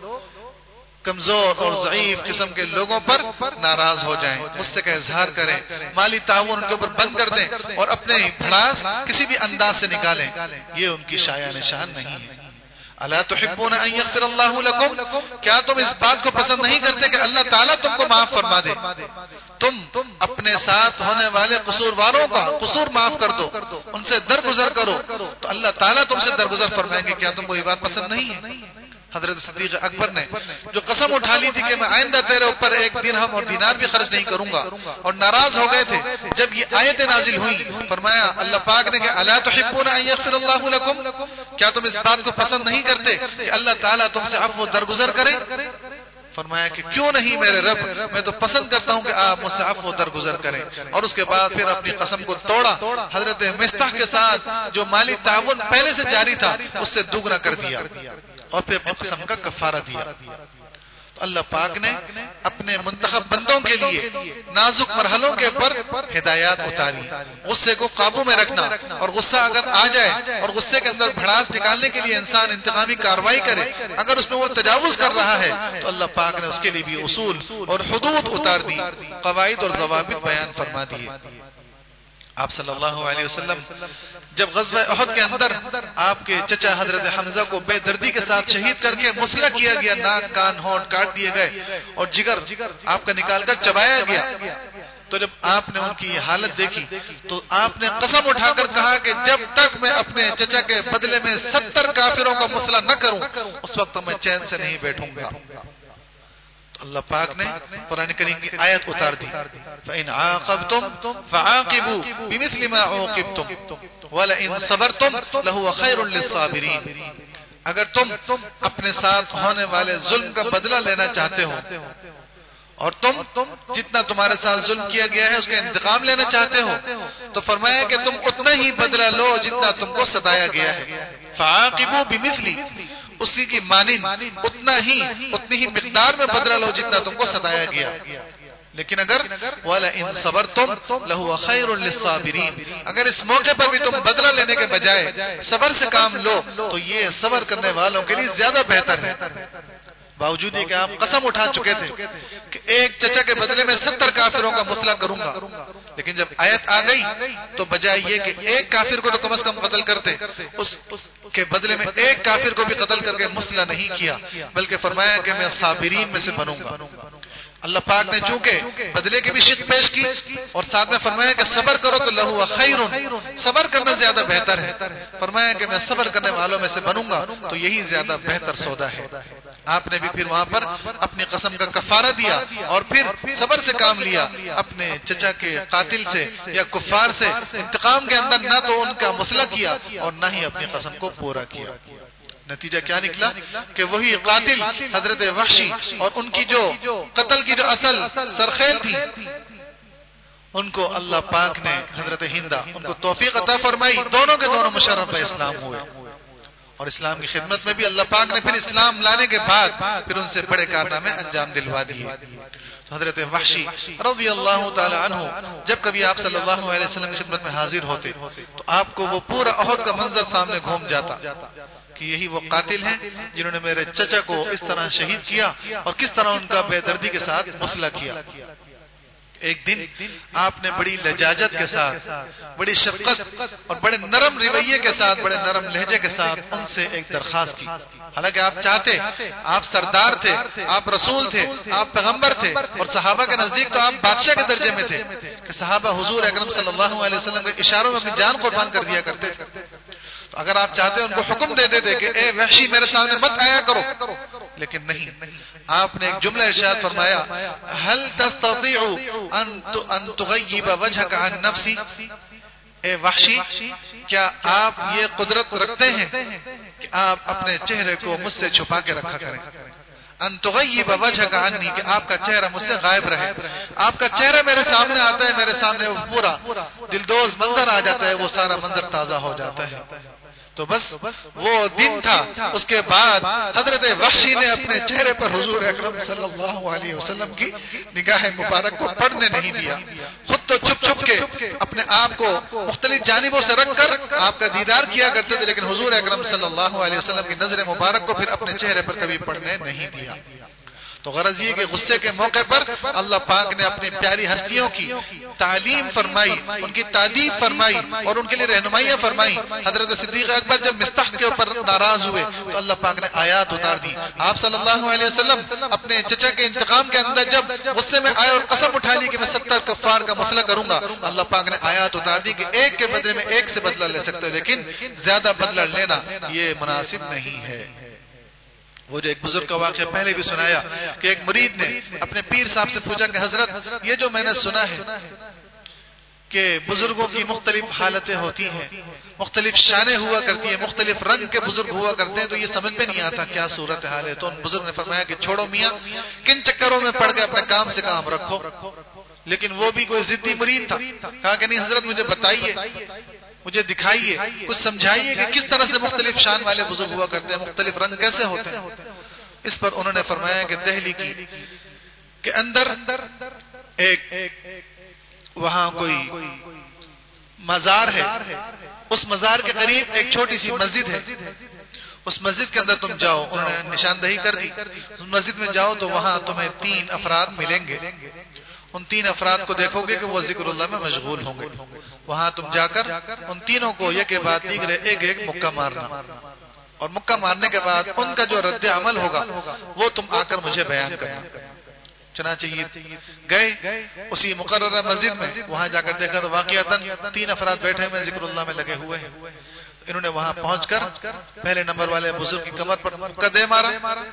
کمزور اور ضعیف قسم کے لوگوں پر ناراض ہو جائیں، غصے کا اظہار کریں، مالی تعاون ان کے اوپر بند کر دیں اور اپنے بھڑاس کسی بھی انداز سے نکالیں، یہ ان کی شایع نشان نہیں ہے۔ الا تحبون ان یغفر اللہ لکم، کیا تم اس بات کو پسند نہیں کرتے کہ اللہ تعالیٰ تم کو معاف فرما دے؟ تم اپنے ساتھ ہونے والے قصورواروں کا قصور معاف کر دو، ان سے درگزر کرو تو اللہ تعالیٰ تم سے درگزر فرمائیں گے۔ کیا تم کو یہ بات پسند نہیں ہے؟ حضرت صدیق اکبر نے جو قسم اٹھا لی تھی کہ میں آئندہ تیرے اوپر ایک درہم اور دینار بھی خرچ نہیں کروں گا، اور ناراض ہو گئے تھے جب یہ آیتیں نازل ہوئی، فرمایا اللہ پاک نے کہ الا تحبون ان یغفر اللہ لکم، کیا تم اس بات کو پسند نہیں کرتے کہ اللہ تعالیٰ تم سے عفو درگزر کرے؟ فرمایا کہ کیوں نہیں میرے رب، میں تو پسند کرتا ہوں کہ آپ مجھ سے عفو درگزر کریں۔ اور اس کے بعد پھر اپنی قسم کو توڑا، حضرت مصطح کے ساتھ جو مالی تعاون پہلے سے جاری تھا اس سے دوگنا کر دیا اور پھر اپنی قسم کا کفارہ دیا۔ تو اللہ پاک نے اپنے منتخب بندوں کے لیے نازک مرحلوں کے اوپر ہدایات اتاری، غصے کو قابو میں رکھنا، اور غصہ اگر آ جائے اور غصے کے اندر بھڑاس نکالنے کے لیے انسان انتقامی کارروائی کرے، اگر اس میں وہ تجاوز کر رہا ہے تو اللہ پاک نے اس کے لیے بھی اصول اور حدود اتار دی، قواعد اور ضوابط بیان فرما دیے۔ آپ صلی اللہ علیہ وسلم جب غزوہ احد کے اندر آپ کے چچا حضرت حمزہ کو بے دردی کے ساتھ شہید کر کے مسلح کیا گیا، ناک کان ہونٹ کاٹ دیے گئے اور جگر آپ کا نکال کر چبایا گیا، تو جب آپ نے ان کی حالت دیکھی تو آپ نے قسم اٹھا کر کہا کہ جب تک میں اپنے چچا کے بدلے میں 70 کافروں کا مسلح نہ کروں اس وقت میں چین سے نہیں بیٹھوں گا۔ اللہ پاک نے قرآن کریم کی آیت اتار دی، فَإِنْ عَاقَبْتُمْ فَعَاقِبُوا بِمِثْلِ مَا عُوقِبْتُمْ وَلَئِنْ صَبَرْتُمْ لَهُوَ خَيْرٌ لِلصَّابِرِينَ، اگر تم اپنے ساتھ ہونے والے ظلم کا بدلہ لینا چاہتے ہو اور تم جتنا تمہارے ساتھ ظلم کیا گیا ہے اس کا انتقام لینا چاہتے ہو تو فرمایا کہ تم اتنا ہی بدلہ لو جتنا تم کو ستایا گیا ہے۔ فَعَاقِبُوا بِمِثْلِ، اسی کی مانند اتنی ہی مقدار میں بدلہ لو جتنا تم کو ستایا گیا، لیکن اگر وَلَئِن صَبَرْتُمْ لَهُوَ خَيْرٌ لِلصَّابِرِينَ، اگر اس موقع پر بھی تم بدلہ لینے کے بجائے صبر سے کام لو تو یہ صبر کرنے والوں کے لیے زیادہ بہتر ہے۔ باوجود یہ کہ آپ قسم اٹھا چکے تھے کہ ایک چچا کے بدلے میں 70 کافروں کا مسلح کروں گا، لیکن جب آیت آ گئی تو بجائے یہ کہ ایک کافر کو تو کم از کم قتل کرتے، اس کے بدلے میں ایک کافر کو بھی قتل کر کے مسلح نہیں کیا، بلکہ فرمایا کہ میں صابرین میں سے بنوں گا۔ اللہ پاک نے چونکہ بدلے کی بھی شک پیش کی اور ساتھ میں فرمایا کہ صبر کرو تو لہو خیر، صبر کرنا زیادہ بہتر ہے، فرمایا کہ میں صبر کرنے والوں میں سے بنوں گا تو یہی زیادہ بہتر سودا ہے۔ آپ نے بھی پھر وہاں پر اپنی قسم کا کفارہ دیا اور پھر صبر سے کام لیا، اپنے چچا کے قاتل سے یا کفار سے انتقام کے اندر نہ تو ان کا مسئلہ کیا اور نہ ہی اپنی قسم کو پورا کیا۔ نتیجہ کیا نکلا کہ وہی قاتل حضرت وحشی اور ان کی جو قتل کی جو اصل سرخیل تھی، ان کو اللہ پاک نے حضرت ہندا ان کو توفیق عطا فرمائی، دونوں کے دونوں مشرف اسلام ہوئے اور اسلام کی خدمت میں بھی اللہ پاک نے پھر اسلام لانے کے بعد پھر ان سے بڑے کارنامے انجام دلوا دیے۔ تو حضرت وحشی رضی اللہ تعالی عنہ جب کبھی آپ صلی اللہ علیہ وسلم کی خدمت میں حاضر ہوتے تو آپ کو وہ پورا احد کا منظر سامنے گھوم جاتا کہ یہی وہ قاتل ہیں جنہوں نے میرے چچا کو اس طرح شہید کیا اور کس طرح ان کا بے دردی کے ساتھ مسئلہ کیا۔ ایک دن آپ نے بڑی لجاجت کے ساتھ، بڑی شفقت اور بڑے نرم رویے کے ساتھ، بڑے نرم لہجے کے ساتھ ان سے ایک درخواست کی، حالانکہ آپ چاہتے، آپ سردار تھے، آپ رسول تھے، آپ پیغمبر تھے اور صحابہ کے نزدیک تو آپ بادشاہ کے درجے میں تھے کہ صحابہ حضور اکرم صلی اللہ علیہ وسلم کے اشاروں میں اپنی جان قربان کر دیا کرتے تھے۔ تو اگر آپ چاہتے ان کو حکم دے دیتے کہ اے وحشی میرے سامنے مت آیا کرو، لیکن نہیں، آپ نے ایک جملہ ارشاد فرمایا، هل تستطيع ان تغيب وجهك عن نفسي، اے وحشی کیا آپ یہ قدرت رکھتے ہیں کہ آپ اپنے چہرے کو مجھ سے چھپا کے رکھا کریں، ان تغیب وجهك عنی، کہ آپ کا چہرہ مجھ سے غائب رہے، آپ کا چہرہ میرے سامنے آتا ہے، میرے سامنے وہ پورا دلدوز منظر آ جاتا ہے، وہ سارا منظر تازہ ہو جاتا ہے۔ تو بس وہ دن تھا، اس کے بعد حضرت وحشی نے اپنے چہرے پر حضور اکرم صلی اللہ علیہ وسلم کی نگاہ مبارک کو پڑنے نہیں دیا، خود تو چھپ چھپ کے اپنے آپ کو مختلف جانبوں سے رکھ کر آپ کا دیدار کیا کرتے تھے، لیکن حضور اکرم صلی اللہ علیہ وسلم کی نظر مبارک کو پھر اپنے چہرے پر کبھی پڑنے نہیں دیا۔ تو غرض یہ کہ غصے کے موقع پر اللہ پاک نے اپنی پیاری ہستیوں کی تعلیم فرمائی، ان کی تعدیب فرمائی اور ان کے لیے رہنمائیاں فرمائی۔ حضرت صدیق اکبر جب مستح کے اوپر ناراض ہوئے تو اللہ پاک نے آیات اتار دی۔ آپ صلی اللہ علیہ وسلم اپنے چچا کے انتقام کے اندر جب غصے میں آئے اور قسم اٹھا لی کہ میں 70 کفار کا مسئلہ کروں گا، اللہ پاک نے آیات اتار دی کہ ایک کے بدلے میں ایک سے بدلہ لے سکتے ہو، لیکن زیادہ بدلہ لینا یہ مناسب نہیں ہے۔ وہ جو ایک بزرگ کا واقعہ پہلے بھی سنایا کہ ایک مرید نے اپنے پیر صاحب سے پوچھا کہ حضرت یہ جو میں نے سنا ہے کہ بزرگوں کی مختلف حالتیں ہوتی ہیں، مختلف شانیں ہوا کرتی ہیں، مختلف رنگ کے بزرگ ہوا کرتے ہیں، تو یہ سمجھ میں نہیں آتا کیا صورت حال ہے۔ تو ان بزرگ نے فرمایا کہ چھوڑو میاں، کن چکروں میں پڑ کے اپنے کام سے کام رکھو۔ لیکن وہ بھی کوئی ضدی مرید تھا، کہا کہ نہیں حضرت مجھے بتائیے، مجھے دکھائیے، کچھ سمجھائیے کہ کس طرح سے مختلف شان والے بزرگ ہوا کرتے ہیں، مختلف رنگ کیسے ہوتے ہیں۔ اس پر انہوں نے فرمایا کہ دہلی کے اندر ایک وہاں کوئی مزار ہے، اس مزار کے قریب ایک چھوٹی سی مسجد ہے، اس مسجد کے اندر تم جاؤ۔ انہوں نے نشاندہی کر دی، اس مسجد میں جاؤ تو وہاں تمہیں 3 افراد ملیں گے، ان 3 افراد کو دیکھو گے کہ وہ ذکر اللہ میں مشغول ہوں گے، وہاں تم جا کر ان تینوں کو یہ کے بعد دیگرے ایک ایک مکہ مارنا، اور مکہ مارنے کے بعد ان کا جو رد عمل ہوگا وہ تم آ کر مجھے بیان کرنا۔ چنانچہ گئے اسی مقررہ مسجد میں، وہاں جا کر دیکھا تو واقعتاً 3 افراد بیٹھے ہوئے ذکر اللہ میں لگے ہوئے ہیں۔ انہوں نے وہاں پہنچ کر پہلے نمبر والے بزرگ کی کمر پر مکہ دے مارا،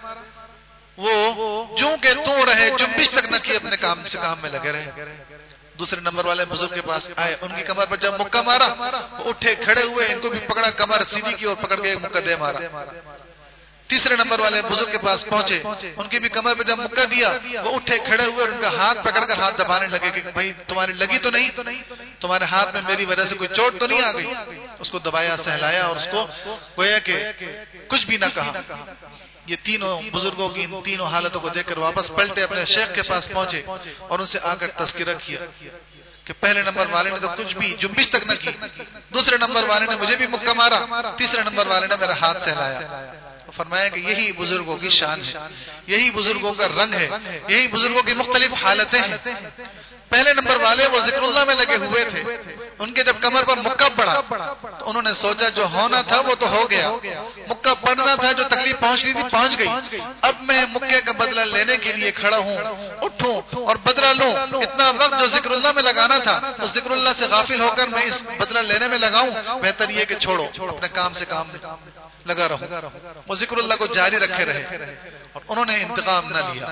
وہ جوں کہ توں رہے، جنبش تک نہ کی، اپنے کام سے کام میں لگے رہے۔ دوسرے نمبر والے بزرگ کے پاس آئے، ان کی کمر پر جب مکہ مارا وہ اٹھے کھڑے ہوئے، ان کو بھی پکڑا، کمر سیدھی کی اور پکڑ کے ایک مکہ دے مارا۔ تیسرے نمبر والے بزرگ کے پاس پہنچے، ان کی بھی کمر پہ جب مکہ دیا وہ اٹھے کھڑے ہوئے اور ان کا ہاتھ پکڑ کر ہاتھ دبانے لگے کہ بھائی تمہاری لگی تو نہیں، تمہارے ہاتھ میں میری وجہ سے کوئی چوٹ تو نہیں آ گئی۔ اس کو دبایا، سہلایا اور اس کو گویا کہ کچھ بھی نہ کہا۔ یہ تینوں بزرگوں کی ان تینوں حالتوں کو دیکھ کر واپس پلٹے، اپنے شیخ کے پاس پہنچے اور ان سے آ کر تذکرہ کیا کہ پہلے نمبر والے نے تو کچھ بھی جنبش تک نہ کی، دوسرے نمبر والے نے مجھے بھی مکہ مارا، تیسرے نمبر والے نے میرا ہاتھ سہلایا۔ فرمایا کہ یہی بزرگوں کی شان ہے، یہی بزرگوں کا رنگ ہے، یہی بزرگوں کی مختلف حالتیں ہیں۔ پہلے نمبر والے وہ ذکر اللہ میں لگے ہوئے تھے، ان کے جب کمر پر مکہ پڑا تو انہوں نے سوچا جو ہونا تھا وہ تو ہو گیا، مکہ پڑنا تھا، جو تکلیف پہنچنی تھی پہنچ گئی، اب میں مکے کا بدلہ لینے کے لیے کھڑا ہوں، اٹھوں اور بدلہ لوں۔ اتنا وقت جو ذکر اللہ میں لگانا تھا اس ذکر اللہ سے غافل ہو کر میں اس بدلہ لینے میں لگاؤں، بہتر یہ کہ چھوڑو، اپنے کام سے کام لگا رہو۔ وہ ذکر اللہ کو جاری رکھے رہے اور انہوں نے انتقام نہ لیا۔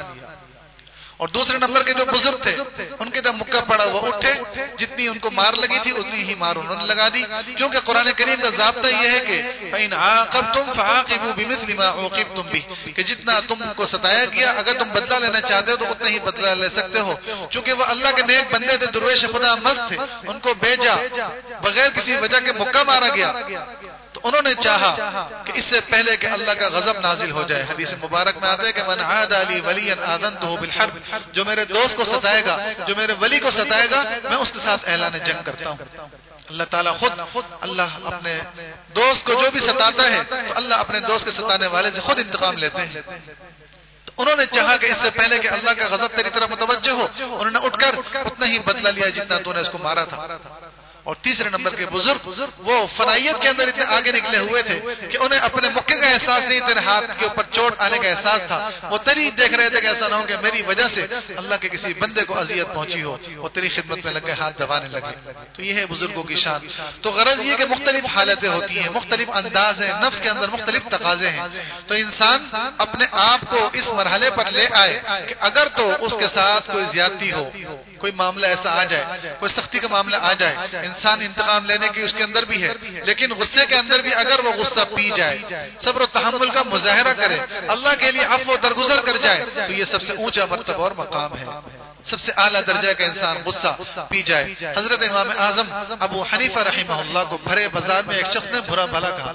اور دوسرے نمبر کے جو بزرگ تھے ان کے جب مکہ پڑا وہ اٹھے، جتنی ان کو مار لگی تھی اتنی ہی مار انہوں نے لگا دی، کیونکہ قرآن کریم کا ضابطہ یہ ہے کہ فَإِنْ عَاقَبْتُمْ فَعَاقِبُوا بِمِثْلِ مَا عُوقِبْتُمْ بِهِ، کہ جتنا تم کو ستایا گیا اگر تم بدلہ لینا چاہتے ہو تو اتنا ہی بدلہ لے سکتے ہو۔ چونکہ وہ اللہ کے نیک بندے تھے، درویش خدا مست تھے، ان کو بھیجا بغیر کسی وجہ کے مکہ مارا گیا، تو انہوں نے چاہا کہ اس سے پہلے کہ اللہ کا غضب نازل ہو جائے، حدیث مبارک میں آتا ہے کہ من عاد لی ولیا آذنته بالحرب، جو میرے دوست کو ستائے گا، جو میرے ولی کو ستائے گا، میں اس کے ساتھ اعلان جنگ کرتا ہوں۔ اللہ تعالیٰ خود، اللہ اپنے دوست کو جو بھی ستاتا ہے تو اللہ اپنے دوست کے ستانے والے سے خود انتقام لیتے ہیں۔ تو انہوں نے چاہا کہ اس سے پہلے کہ اللہ کا غضب تیری طرف متوجہ ہو، انہوں نے اٹھ کر اتنا ہی بدلہ لیا جتنا تو نے اس کو مارا تھا۔ اور تیسرے نمبر کے بزرگ وہ فنائیت کے اندر اتنے آگے نکلے ہوئے تھے کہ انہیں اپنے مکے کا احساس نہیں، تیرے ہاتھ کے اوپر چوٹ آنے کا احساس تھا، وہ تیری دیکھ رہے تھے کہ ایسا نہ ہو کہ میری وجہ سے اللہ کے کسی بندے کو اذیت پہنچی ہو، وہ تیری خدمت میں لگے ہاتھ دبانے لگے۔ تو یہ ہے بزرگوں کی شان۔ تو غرض یہ کہ مختلف حالتیں ہوتی ہیں، مختلف انداز ہیں، نفس کے اندر مختلف تقاضے ہیں، تو انسان اپنے آپ کو اس مرحلے پر لے آئے کہ اگر تو اس کے ساتھ کوئی زیادتی ہو، کوئی معاملہ ایسا آ جائے، کوئی سختی کا معاملہ آ جائے، انسان انتقام لینے کی اس کے اندر بھی ہے، لیکن غصے کے اندر بھی اگر وہ غصہ پی جائے، صبر و تحمل کا مظاہرہ کرے، اللہ کے لیے عفو و درگزر کر جائے، تو یہ سب سے اونچا مرتبہ اور مقام ہے، سب سے اعلیٰ درجہ کا انسان غصہ پی جائے۔ حضرت امام اعظم ابو حنیفہ رحمہ اللہ کو بھرے بازار میں ایک شخص نے برا بھلا کہا،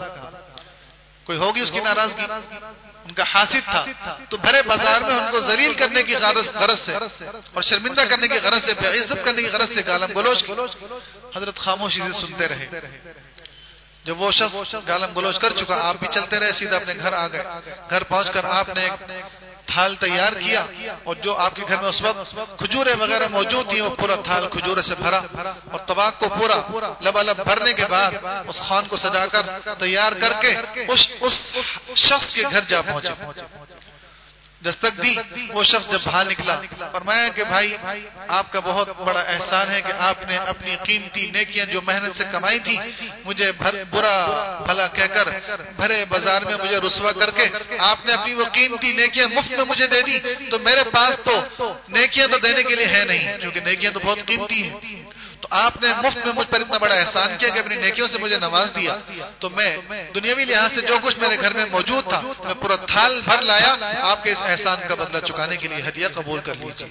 کوئی ہوگی اس کی ناراضگی، ان کا حاسد تھا، تو بھرے بازار میں ان کو ذلیل کرنے کی غرض سے اور شرمندہ کرنے کی غرض سے، بے عزت کرنے کی غرض سے گالم گلوچ کی۔ حضرت خاموشی سے سنتے رہے، جب وہ شخص گالم گلوچ کر چکا آپ بھی چلتے رہے، سیدھا اپنے گھر آ گئے۔ گھر پہنچ کر آپ نے ایک تھال تیار کیا اور جو آپ کے گھر میں اس وقت کھجوریں وغیرہ موجود تھیں وہ پورا تھال کھجورے سے بھرا اور طباق کو پورا لبالب بھرنے کے بعد اس خوان کو سجا کر تیار کر کے اس شخص کے گھر جا پہنچے۔ دستک دی، وہ شخص جب باہر نکلا فرمایا کہ بھائی آپ کا بہت بڑا احسان ہے کہ آپ نے اپنی قیمتی نیکیاں جو محنت سے کمائی تھی مجھے برا بھلا کہہ کر بھرے بازار میں مجھے رسوا کر کے آپ نے اپنی وہ قیمتی نیکیاں مفت میں مجھے دے دی، تو میرے پاس تو نیکیاں تو دینے کے لیے ہے نہیں، کیونکہ نیکیاں تو بہت قیمتی ہیں، تو آپ نے مفت میں مجھ پر اتنا بڑا احسان کیا کہ اپنی نیکیوں سے مجھے نواز دیا، تو میں دنیاوی لحاظ سے جو کچھ میرے گھر میں موجود تھا میں پورا تھال بھر لایا، آپ کے اس احسان کا بدلہ چکانے کے لیے ہدیہ قبول کر لیجیے۔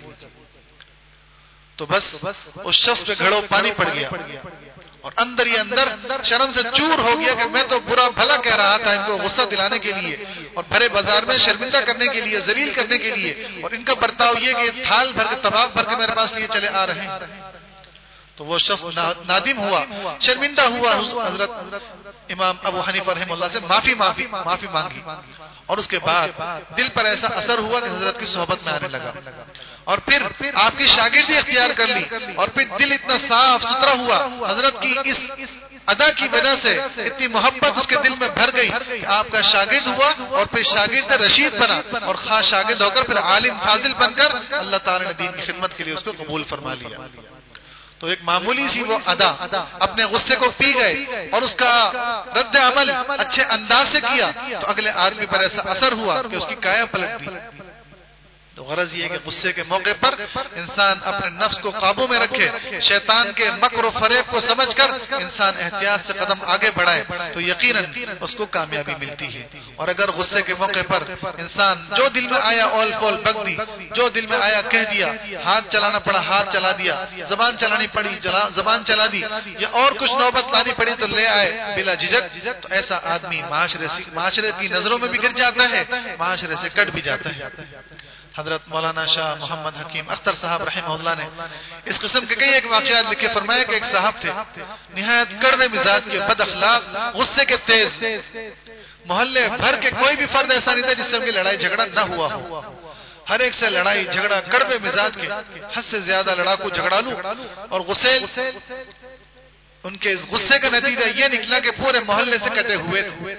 تو بس اس شخص پہ گھڑوں پانی پڑ گیا اور اندر ہی اندر شرم سے چور ہو گیا کہ میں تو برا بھلا کہہ رہا تھا ان کو غصہ دلانے کے لیے اور بھرے بازار میں شرمندہ کرنے کے لیے، ذلیل کرنے کے لیے، اور ان کا برتاؤ یہ کہ تھال بھر کے طباق بھر کے میرے پاس لیے چلے آ رہے ہیں۔ تو وہ شخص نادم ہوا، شرمندہ ہوا، حضرت امام ابو حنیفہ رحمہ اللہ سے معافی مانگی، اور اس کے بعد دل پر ایسا اثر ہوا کہ حضرت کی صحبت میں آنے لگا اور پھر آپ کی شاگردی اختیار کر لی، اور پھر دل اتنا صاف ستھرا ہوا، حضرت کی اس ادا کی وجہ سے اتنی محبت اس کے دل میں بھر گئی کہ آپ کا شاگرد ہوا اور پھر شاگرد رشید بنا اور خاص شاگرد ہو کر پھر عالم فاضل بن کر اللہ تعالی نے دین کی خدمت کے لیے اس کو قبول فرما لیا۔ تو ایک معمولی سی وہ ادا اپنے غصے کو پی گئے اور اس کا رد عمل اچھے انداز سے کیا تو اگلے آدمی پر ایسا اثر ہوا کہ اس کی کایا پلٹ دی۔ تو غرض یہ کہ غصے کے موقع پر انسان اپنے نفس کو قابو میں رکھے، شیطان کے مکر و فریب کو سمجھ کر انسان احتیاط سے قدم آگے بڑھائے تو یقیناً اس کو کامیابی ملتی ہے۔ اور اگر غصے کے موقع پر انسان جو دل میں آیا اول فول بک دی، جو دل میں آیا کہہ دیا، ہاتھ چلانا پڑا ہاتھ چلا دیا، زبان چلانی پڑی زبان چلا دی، یا اور کچھ نوبت لانی پڑی تو لے آئے بلا جھجک، تو ایسا آدمی معاشرے کی نظروں میں بھی گر جاتا ہے، معاشرے سے کٹ بھی جاتا ہے۔ حضرت مولانا شاہ محمد حکیم اختر صاحب رحمہ اللہ نے اس قسم کے کئی ایک واقعات لکھے، فرمایا کہ ایک صاحب تھے نہایت کڑوے مزاج کے، بد اخلاق، غصے کے تیز، محلے بھر کے کوئی بھی فرد ایسا نہیں تھا جس سے ان کی لڑائی جھگڑا نہ ہوا ہو. ہر ایک سے لڑائی جھگڑا کڑوے مزاج کے، حد سے زیادہ لڑاکو جھگڑالو اور غسیل. ان کے اس غصے کا نتیجہ یہ نکلا کہ پورے محلے سے کٹے ہوئے تھے.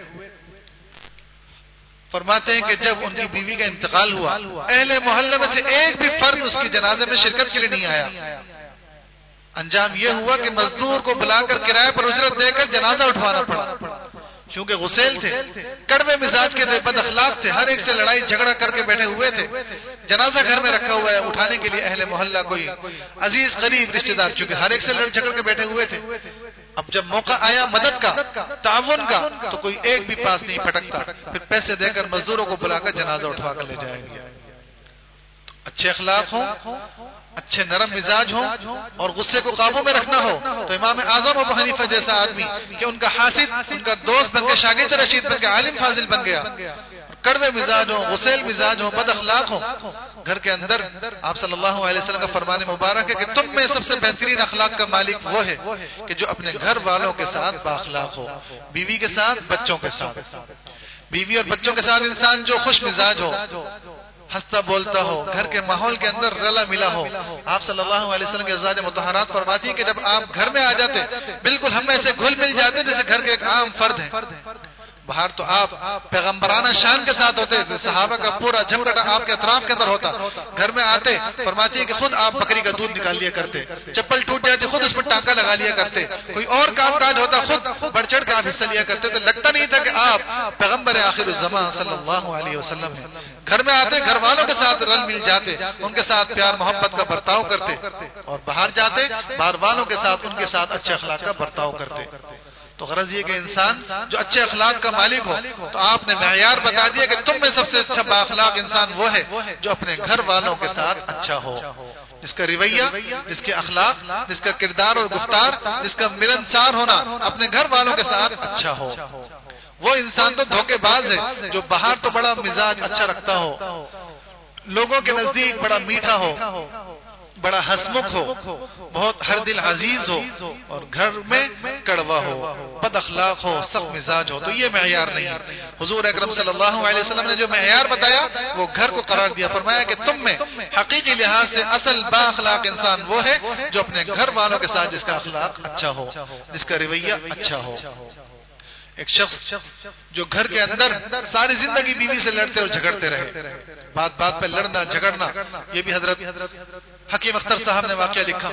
فرماتے ہیں کہ جب ان کی بیوی کا انتقال ہوا، اہل محلے میں سے ایک بھی فرد اس کی جنازے میں شرکت کے لیے نہیں آیا. انجام یہ ہوا کہ مزدور کو بلا کر کرائے پر اجرت دے کر جنازہ اٹھوانا پڑا، کیونکہ غسیل تھے، کڑوے مزاج کے تھے، بد اخلاق تھے، ہر ایک سے لڑائی جھگڑا کر کے بیٹھے ہوئے تھے. جنازہ گھر میں رکھا ہوا ہے، اٹھانے کے لیے اہل محلہ کوئی عزیز قریب رشتہ دار، چونکہ ہر ایک سے لڑ جھگڑ کے بیٹھے ہوئے تھے. اب جب موقع آیا مدد کا، تعاون کا، تو کوئی ایک بھی پاس نہیں پھٹکتا. پھر پیسے دے کر مزدوروں کو بلا کر جنازہ اٹھوا کر لے جائیں گے. اچھے اخلاق ہوں، اچھے نرم مزاج ہوں اور غصے کو قابو میں رکھنا ہو تو امام اعظم ابو حنیفہ جیسا آدمی کہ ان کا حاسد، ان کا دوست بن کے، شاگرد رشید بن کے عالم فاضل بن گیا. کڑوے مزاج ہوں، غسیل مزاج ہوں، بد اخلاق ہوں. گھر کے اندر آپ صلی اللہ علیہ وسلم کا فرمان مبارک ہے کہ تم میں سب سے بہترین اخلاق کا مالک وہ ہے کہ جو اپنے گھر والوں کے ساتھ با اخلاق ہو، بیوی کے ساتھ، بچوں کے ساتھ. بیوی اور بچوں کے ساتھ انسان جو خوش مزاج ہو، ہنستا بولتا ہو، گھر کے ماحول کے اندر رلا ملا ہو. آپ صلی اللہ علیہ وسلم کے ازواج مطہرات فرماتی ہیں کہ جب آپ گھر میں آ جاتے بالکل ہم ایسے گھل مل جاتے جیسے گھر کے ایک عام فرد ہیں. باہر تو آپ پیغمبرانہ شان کے ساتھ ہوتے، صحابہ کا پورا جھمگٹا آپ کے اطراف کے اندر ہوتا. گھر میں آتے فرماتی ہے کہ خود آپ بکری کا دودھ نکال لیا کرتے، چپل ٹوٹ جاتی خود اس پر ٹانکا لگا لیا کرتے، کوئی اور کام کاج ہوتا خود بڑھ چڑھ کے آپ حصہ لیا کرتے. تو لگتا نہیں تھا کہ آپ پیغمبر آخر الزمان صلی اللہ علیہ وسلم ہیں. گھر میں آتے گھر والوں کے ساتھ رل مل جاتے، ان کے ساتھ پیار محبت کا برتاؤ کرتے، اور باہر جاتے باہر والوں کے ساتھ ان کے ساتھ اچھے اخلاق کا برتاؤ کرتے. تو غرض یہ کہ انسان جو اچھے اخلاق کا مالک ہو، تو آپ نے معیار بتا دیا کہ تم میں سب سے اچھا با اخلاق انسان وہ ہے جو اپنے گھر والوں کے ساتھ اچھا ہو، جس کا رویہ، جس کے اخلاق، جس کا کردار اور گفتار، جس کا ملنسار ہونا اپنے گھر والوں کے ساتھ اچھا ہو. وہ انسان تو دھوکے باز ہے جو باہر تو بڑا مزاج اچھا رکھتا ہو، لوگوں کے نزدیک بڑا میٹھا ہو، بڑا ہسمکھ ہو، بہت ہر دل عزیز ہو، اور گھر میں کڑوا ہو، بد اخلاق ہو، سخت مزاج ہو. تو یہ معیار نہیں ہے. حضور اکرم صلی اللہ علیہ وسلم نے جو معیار بتایا وہ گھر کو قرار دیا. فرمایا کہ تم میں حقیقی لحاظ سے اصل با اخلاق انسان وہ ہے جو اپنے گھر والوں کے ساتھ جس کا اخلاق اچھا ہو، جس کا رویہ اچھا ہو. ایک شخص جو گھر کے اندر ساری زندگی بیوی سے لڑتے اور جھگڑتے رہے، بات بات پہ لڑنا جھگڑنا، یہ بھی حضرت حکیم اختر صاحب نے واقعہ لکھا.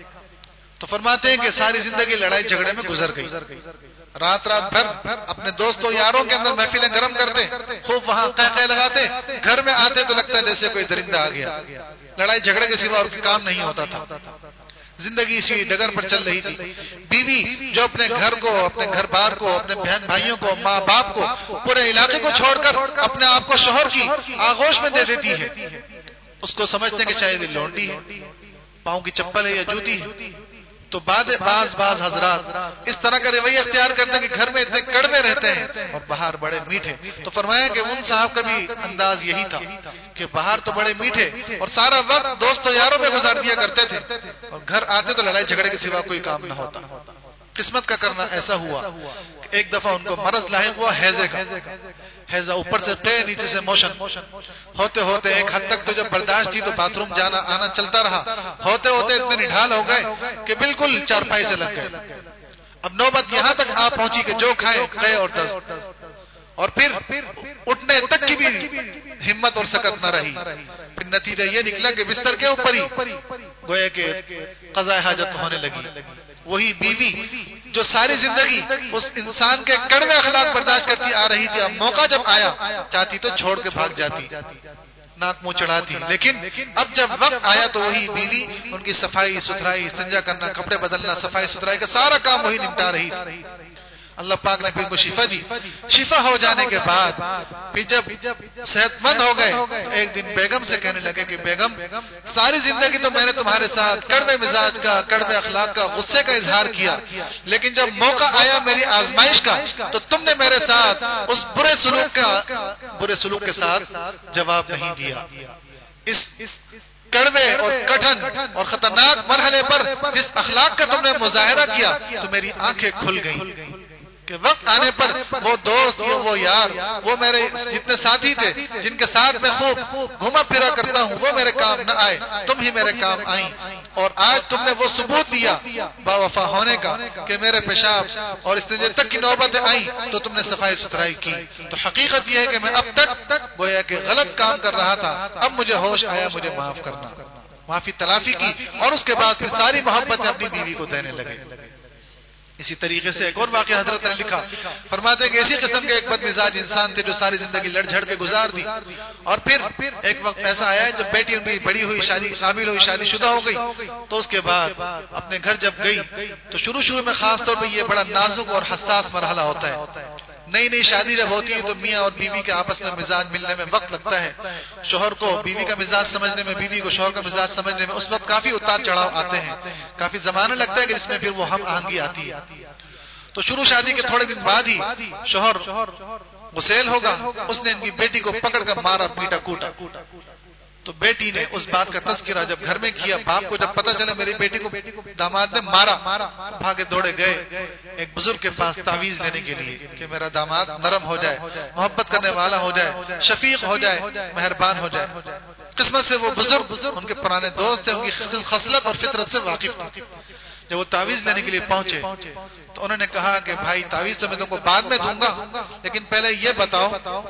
تو فرماتے ہیں کہ ساری زندگی لڑائی جھگڑے میں گزر گئی. رات بھر اپنے دوستوں یاروں کے اندر محفلیں گرم کرتے، خوب وہاں قہقہ لگاتے، گھر میں آتے تو لگتا ہے جیسے کوئی درندہ آ گیا. لڑائی جھگڑے کے سوا اور کام نہیں ہوتا تھا. زندگی اسی ڈگر پر چل رہی تھی. بیوی جو اپنے گھر کو، اپنے گھر بار کو، اپنے بہن بھائیوں کو، ماں باپ کو، پورے علاقے کو چھوڑ کر اپنے آپ کو شوہر کی آغوش میں دے دیتی ہے. اس کو سمجھتے کہ شاید یہ لونڈی ہے، پاؤں کی چپل ہے یا جوتی ہے. تو بعض حضرات اس طرح کا رویہ اختیار کرتے ہیں کہ گھر میں اتنے کڑوے رہتے ہیں اور باہر بڑے میٹھے. تو فرمایا کہ ان صاحب کا بھی انداز یہی تھا کہ باہر تو بڑے میٹھے اور سارا وقت دوستوں یاروں میں گزار دیا کرتے تھے، اور گھر آتے تو لڑائی جھگڑے کے سوا کوئی کام نہ ہوتا. قسمت کا کرنا ایسا ہوا کہ ایک دفعہ ان کو مرض لاحق ہوا ہیضے کا. ہیضہ اوپر سے طے، نیچے سے موشن. ہوتے ہوتے ایک حد تک تو جب برداشت تھی تو باتھ روم جانا آنا چلتا رہا. ہوتے ہوتے اتنے نڈھال ہو گئے کہ بالکل چارپائی سے لگ گئے. اب نوبت یہاں تک آ پہنچی کہ جو کھائے گئے اور دست، اور پھر اٹھنے تک کی بھی ہمت اور سکت نہ رہی. پھر نتیجہ یہ نکلا کہ بستر کے اوپر ہی گویا کہ قضاء حاجت ہونے لگی. وہی بیوی جو ساری زندگی اس انسان کے کڑوے اخلاق برداشت کرتی آ رہی تھی، اب موقع جب آیا چاہتی تو چھوڑ کے بھاگ جاتی، ناک منہ چڑھاتی. لیکن اب جب وقت آیا تو وہی بیوی ان کی صفائی ستھرائی، استنجا کرنا، کپڑے بدلنا، صفائی ستھرائی کا سارا کام وہی نمٹا رہی تھی. اللہ پاک نے پھر کو شفا دی. شفا ہو جانے کے بعد پھر جب صحت مند ہو گئے تو ایک دن بیگم سے کہنے لگے کہ بیگم، ساری زندگی تو میں نے تمہارے ساتھ کڑوے مزاج کا، کڑوے اخلاق کا، غصے کا اظہار کیا، لیکن جب موقع آیا میری آزمائش کا تو تم نے میرے ساتھ اس برے سلوک کے ساتھ جواب نہیں دیا. اس کڑوے اور کٹھن اور خطرناک مرحلے پر جس اخلاق کا تم نے مظاہرہ کیا تو میری آنکھیں کھل گئیں کہ وقت آنے پر وہ دوست وہ یار وہ میرے جتنے ساتھی تھے جن کے ساتھ میں خوب گھوما پھرا کرتا ہوں وہ میرے کام نہ آئے، تم ہی میرے کام آئیں، اور آج تم نے وہ ثبوت دیا با وفا ہونے کا کہ میرے پیشاب اور استنجے تک کی نوبتیں آئیں تو تم نے صفائی ستھرائی کی۔ تو حقیقت یہ ہے کہ میں اب تک گویا کہ غلط کام کر رہا تھا، اب مجھے ہوش آیا، مجھے معاف کرنا، معافی تلافی کی، اور اس کے بعد پھر ساری محبتیں اپنی بیوی کو دینے لگے۔ اسی طریقے سے ایک اور واقعہ حضرت نے لکھا، فرماتے ہیں کہ اسی قسم کے ایک بد مزاج انسان تھے جو ساری زندگی لڑ جھڑ کے گزار دی، اور پھر ایک وقت ایسا آیا جب بیٹی ان کی بڑی ہوئی، شادی قابل ہوئی، شادی شدہ ہو گئی، تو اس کے بعد اپنے گھر جب گئی تو شروع میں خاص طور پہ یہ بڑا نازک اور حساس مرحلہ ہوتا ہے۔ نئی شادی جب ہوتی ہے تو میاں اور بیوی کے آپس میں مزاج ملنے میں وقت لگتا ہے، شوہر کو بیوی کا مزاج سمجھنے میں، بیوی کو شوہر کا مزاج سمجھنے میں اس وقت کافی اتار چڑھاؤ آتے ہیں، کافی زمانہ لگتا ہے کہ اس میں پھر وہ ہم آہنگی آتی ہے۔ تو شروع شادی کے تھوڑے دن بعد ہی شوہر غسیل ہوگا، اس نے ان کی بیٹی کو پکڑ کر مارا، پیٹا، کوٹا۔ تو بیٹی نے اس بات کا تذکرہ جب گھر میں کیا، باپ کو جب پتا چلا میری بیٹی کو داماد نے مارا، بھاگے دوڑے گئے ایک بزرگ کے پاس تعویذ لینے کے لیے کہ میرا داماد نرم ہو جائے، محبت کرنے والا ہو جائے، شفیق ہو جائے، مہربان ہو جائے۔ قسمت سے وہ بزرگ ان کے پرانے دوست تھے، ان کی خصلت اور فطرت سے واقف تھے۔ جب وہ تعویذ لینے کے لیے پہنچے تو انہوں نے کہا کہ بھائی تعویذ تو میں تم کو بعد میں دوں گا، لیکن پہلے یہ بتاؤ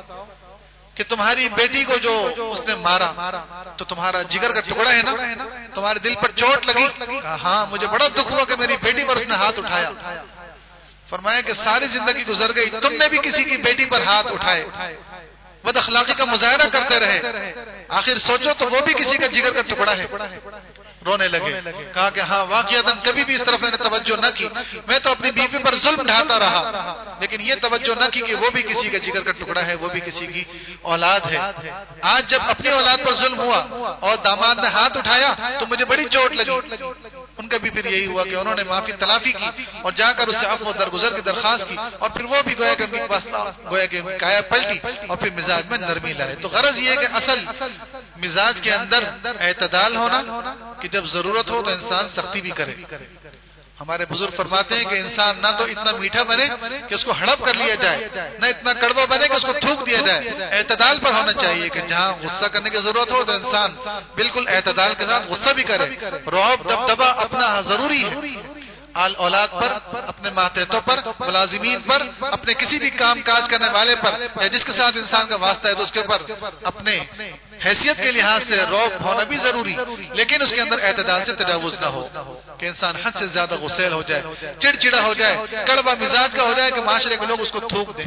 کہ تمہاری بیٹی کو جو اس نے مارا تو تمہارا جگر کا ٹکڑا ہے نا، تمہارے دل پر چوٹ لگی؟ کہا ہاں، مجھے بڑا دکھ ہوا کہ میری بیٹی پر اس نے ہاتھ اٹھایا۔ فرمایا کہ ساری زندگی گزر گئی، تم نے بھی کسی کی بیٹی پر ہاتھ اٹھائے، بد اخلاقی کا مظاہرہ کرتے رہے، آخر سوچو تو وہ بھی کسی کا جگر کا ٹکڑا ہے۔ رونے لگے، کہا کہ ہاں واقعتاً کبھی بھی اس طرف میں نے توجہ نہ کی، میں تو اپنی بیوی پر ظلم ڈھاتا رہا، لیکن یہ توجہ نہ کی کہ وہ بھی کسی کا جگر کا ٹکڑا ہے، وہ بھی کسی کی اولاد ہے۔ آج جب اپنی اولاد پر ظلم ہوا اور داماد نے ہاتھ اٹھایا تو مجھے بڑی چوٹ لگی۔ ان کا بھی پھر یہی ہوا کہ انہوں نے معافی تلافی کی اور جا کر اس سے عفو درگزر کی درخواست کی، اور پھر وہ بھی گویا کہ ان کے پاس گویا کہ کایا پلٹی اور پھر مزاج میں نرمی لائے۔ تو غرض یہ ہے کہ اصل مزاج کے اندر اعتدال ہونا کہ جب ضرورت ہو تو انسان سختی بھی کرے۔ ہمارے بزرگ فرماتے ہیں کہ انسان نہ تو اتنا میٹھا بنے کہ اس کو ہڑپ کر لیا جائے، نہ اتنا کڑوا بنے کہ اس کو تھوک دیا جائے، اعتدال پر ہونا چاہیے کہ جہاں غصہ کرنے کی ضرورت ہو تو انسان بالکل اعتدال کے ساتھ غصہ بھی کرے۔ رعب دبدبا اپنا ضروری ہے، اولاد پر، اپنے ماتحتوں پر، ملازمین پر، اپنے کسی بھی کام کاج کرنے والے پر یا جس کے ساتھ انسان کا واسطہ ہے تو اس کے اوپر اپنے حیثیت کے لحاظ سے رعب ہونا بھی ضروری، لیکن اس کے اندر اعتدال سے تجاوز نہ ہو کہ انسان حد سے زیادہ غسیل ہو جائے، چڑچڑا ہو جائے، کڑوا مزاج کا ہو جائے کہ معاشرے کے لوگ اس کو تھوک دیں۔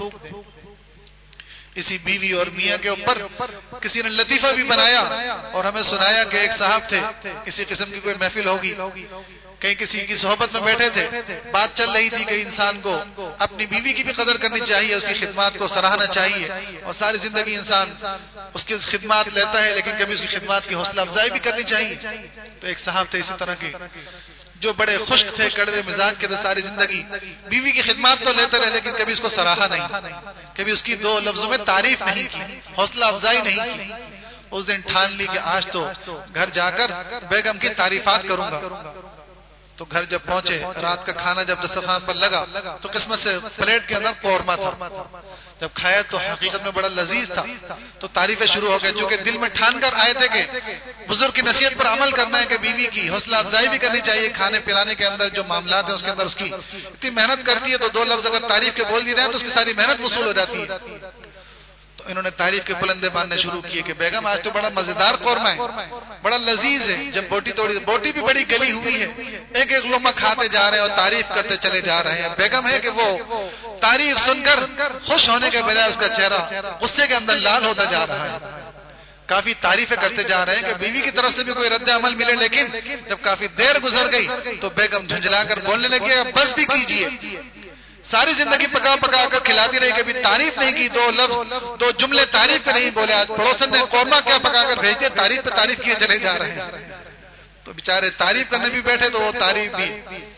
اسی بیوی اور میاں کے اوپر کسی نے لطیفہ بھی بنایا اور ہمیں سنایا کہ ایک صاحب تھے، کسی قسم کی کوئی محفل ہوگی، کہیں کسی کی صحبت میں بیٹھے تھے، بات چل رہی تھی کہ انسان کو اپنی بیوی کی بھی قدر کرنی چاہیے، اس کی خدمات کو سراہنا چاہیے، اور ساری زندگی انسان اس کی خدمات لیتا ہے لیکن کبھی اس کی خدمات کی حوصلہ افزائی بھی کرنی چاہیے۔ تو ایک صاحب تھے اسی طرح کے جو بڑے خشک تھے، کڑوے مزاج کے تھے، ساری زندگی بیوی کی خدمات تو لیتے رہے لیکن کبھی اس کو سراہا نہیں، کبھی اس کی دو لفظوں میں تعریف نہیں کی، حوصلہ افزائی نہیں کی۔ اس دن ٹھان لی کہ آج تو گھر جا کر بیگم کی تعریفات کروں گا۔ تو گھر جب پہنچے، رات کا کھانا جب دسترخوان پر لگا تو قسمت سے پلیٹ کے اندر قورمہ تھا، جب کھایا تو حقیقت میں بڑا لذیذ تھا، تو تعریفیں شروع ہو گئے، چونکہ دل میں ٹھان کر آئے تھے کہ بزرگ کی نصیحت پر عمل کرنا ہے کہ بیوی کی حوصلہ افزائی بھی کرنی چاہیے، کھانے پلانے کے اندر جو معاملات ہیں اس کے اندر اس کی اتنی محنت کرتی ہے تو دو لفظ اگر تعریف کے بول دی جائے تو اس کی ساری محنت وصول ہو جاتی ہے۔ تو انہوں نے تعریف کے پلندے باندھنے شروع کیے کہ بیگم آج تو بڑا مزیدار قورمہ ہے، بڑا لذیذ ہے، جب بوٹی توڑی، بوٹی بھی بڑی گلی ہوئی ہے، ایک ایک لقمہ کھاتے جا رہے ہیں اور تعریف کرتے چلے جا رہے ہیں۔ بیگم ہے کہ وہ تعریف سن کر خوش ہونے کے بجائے اس کا چہرہ غصے کے اندر لال ہوتا جا رہا ہے، کافی تعریفیں کرتے جا رہے ہیں کہ بیوی کی طرف سے بھی کوئی رد عمل ملے، لیکن جب کافی دیر گزر گئی تو بیگم جھنجھلا کر بولنے لگی اب بس بھی کیجیے، ساری زندگی پکا پکا کر کھلاتی رہی، کبھی تعریف نہیں کی، دو لفظ دو جملے تعریف پہ نہیں بولے، آج پڑوسن نے قورمہ کیا پکا کر بھیج دیا، تعریف پہ تعریف کیے چلے جا رہے ہیں۔ تو بیچارے تعریف کرنے بھی بیٹھے تو وہ تعریف بھی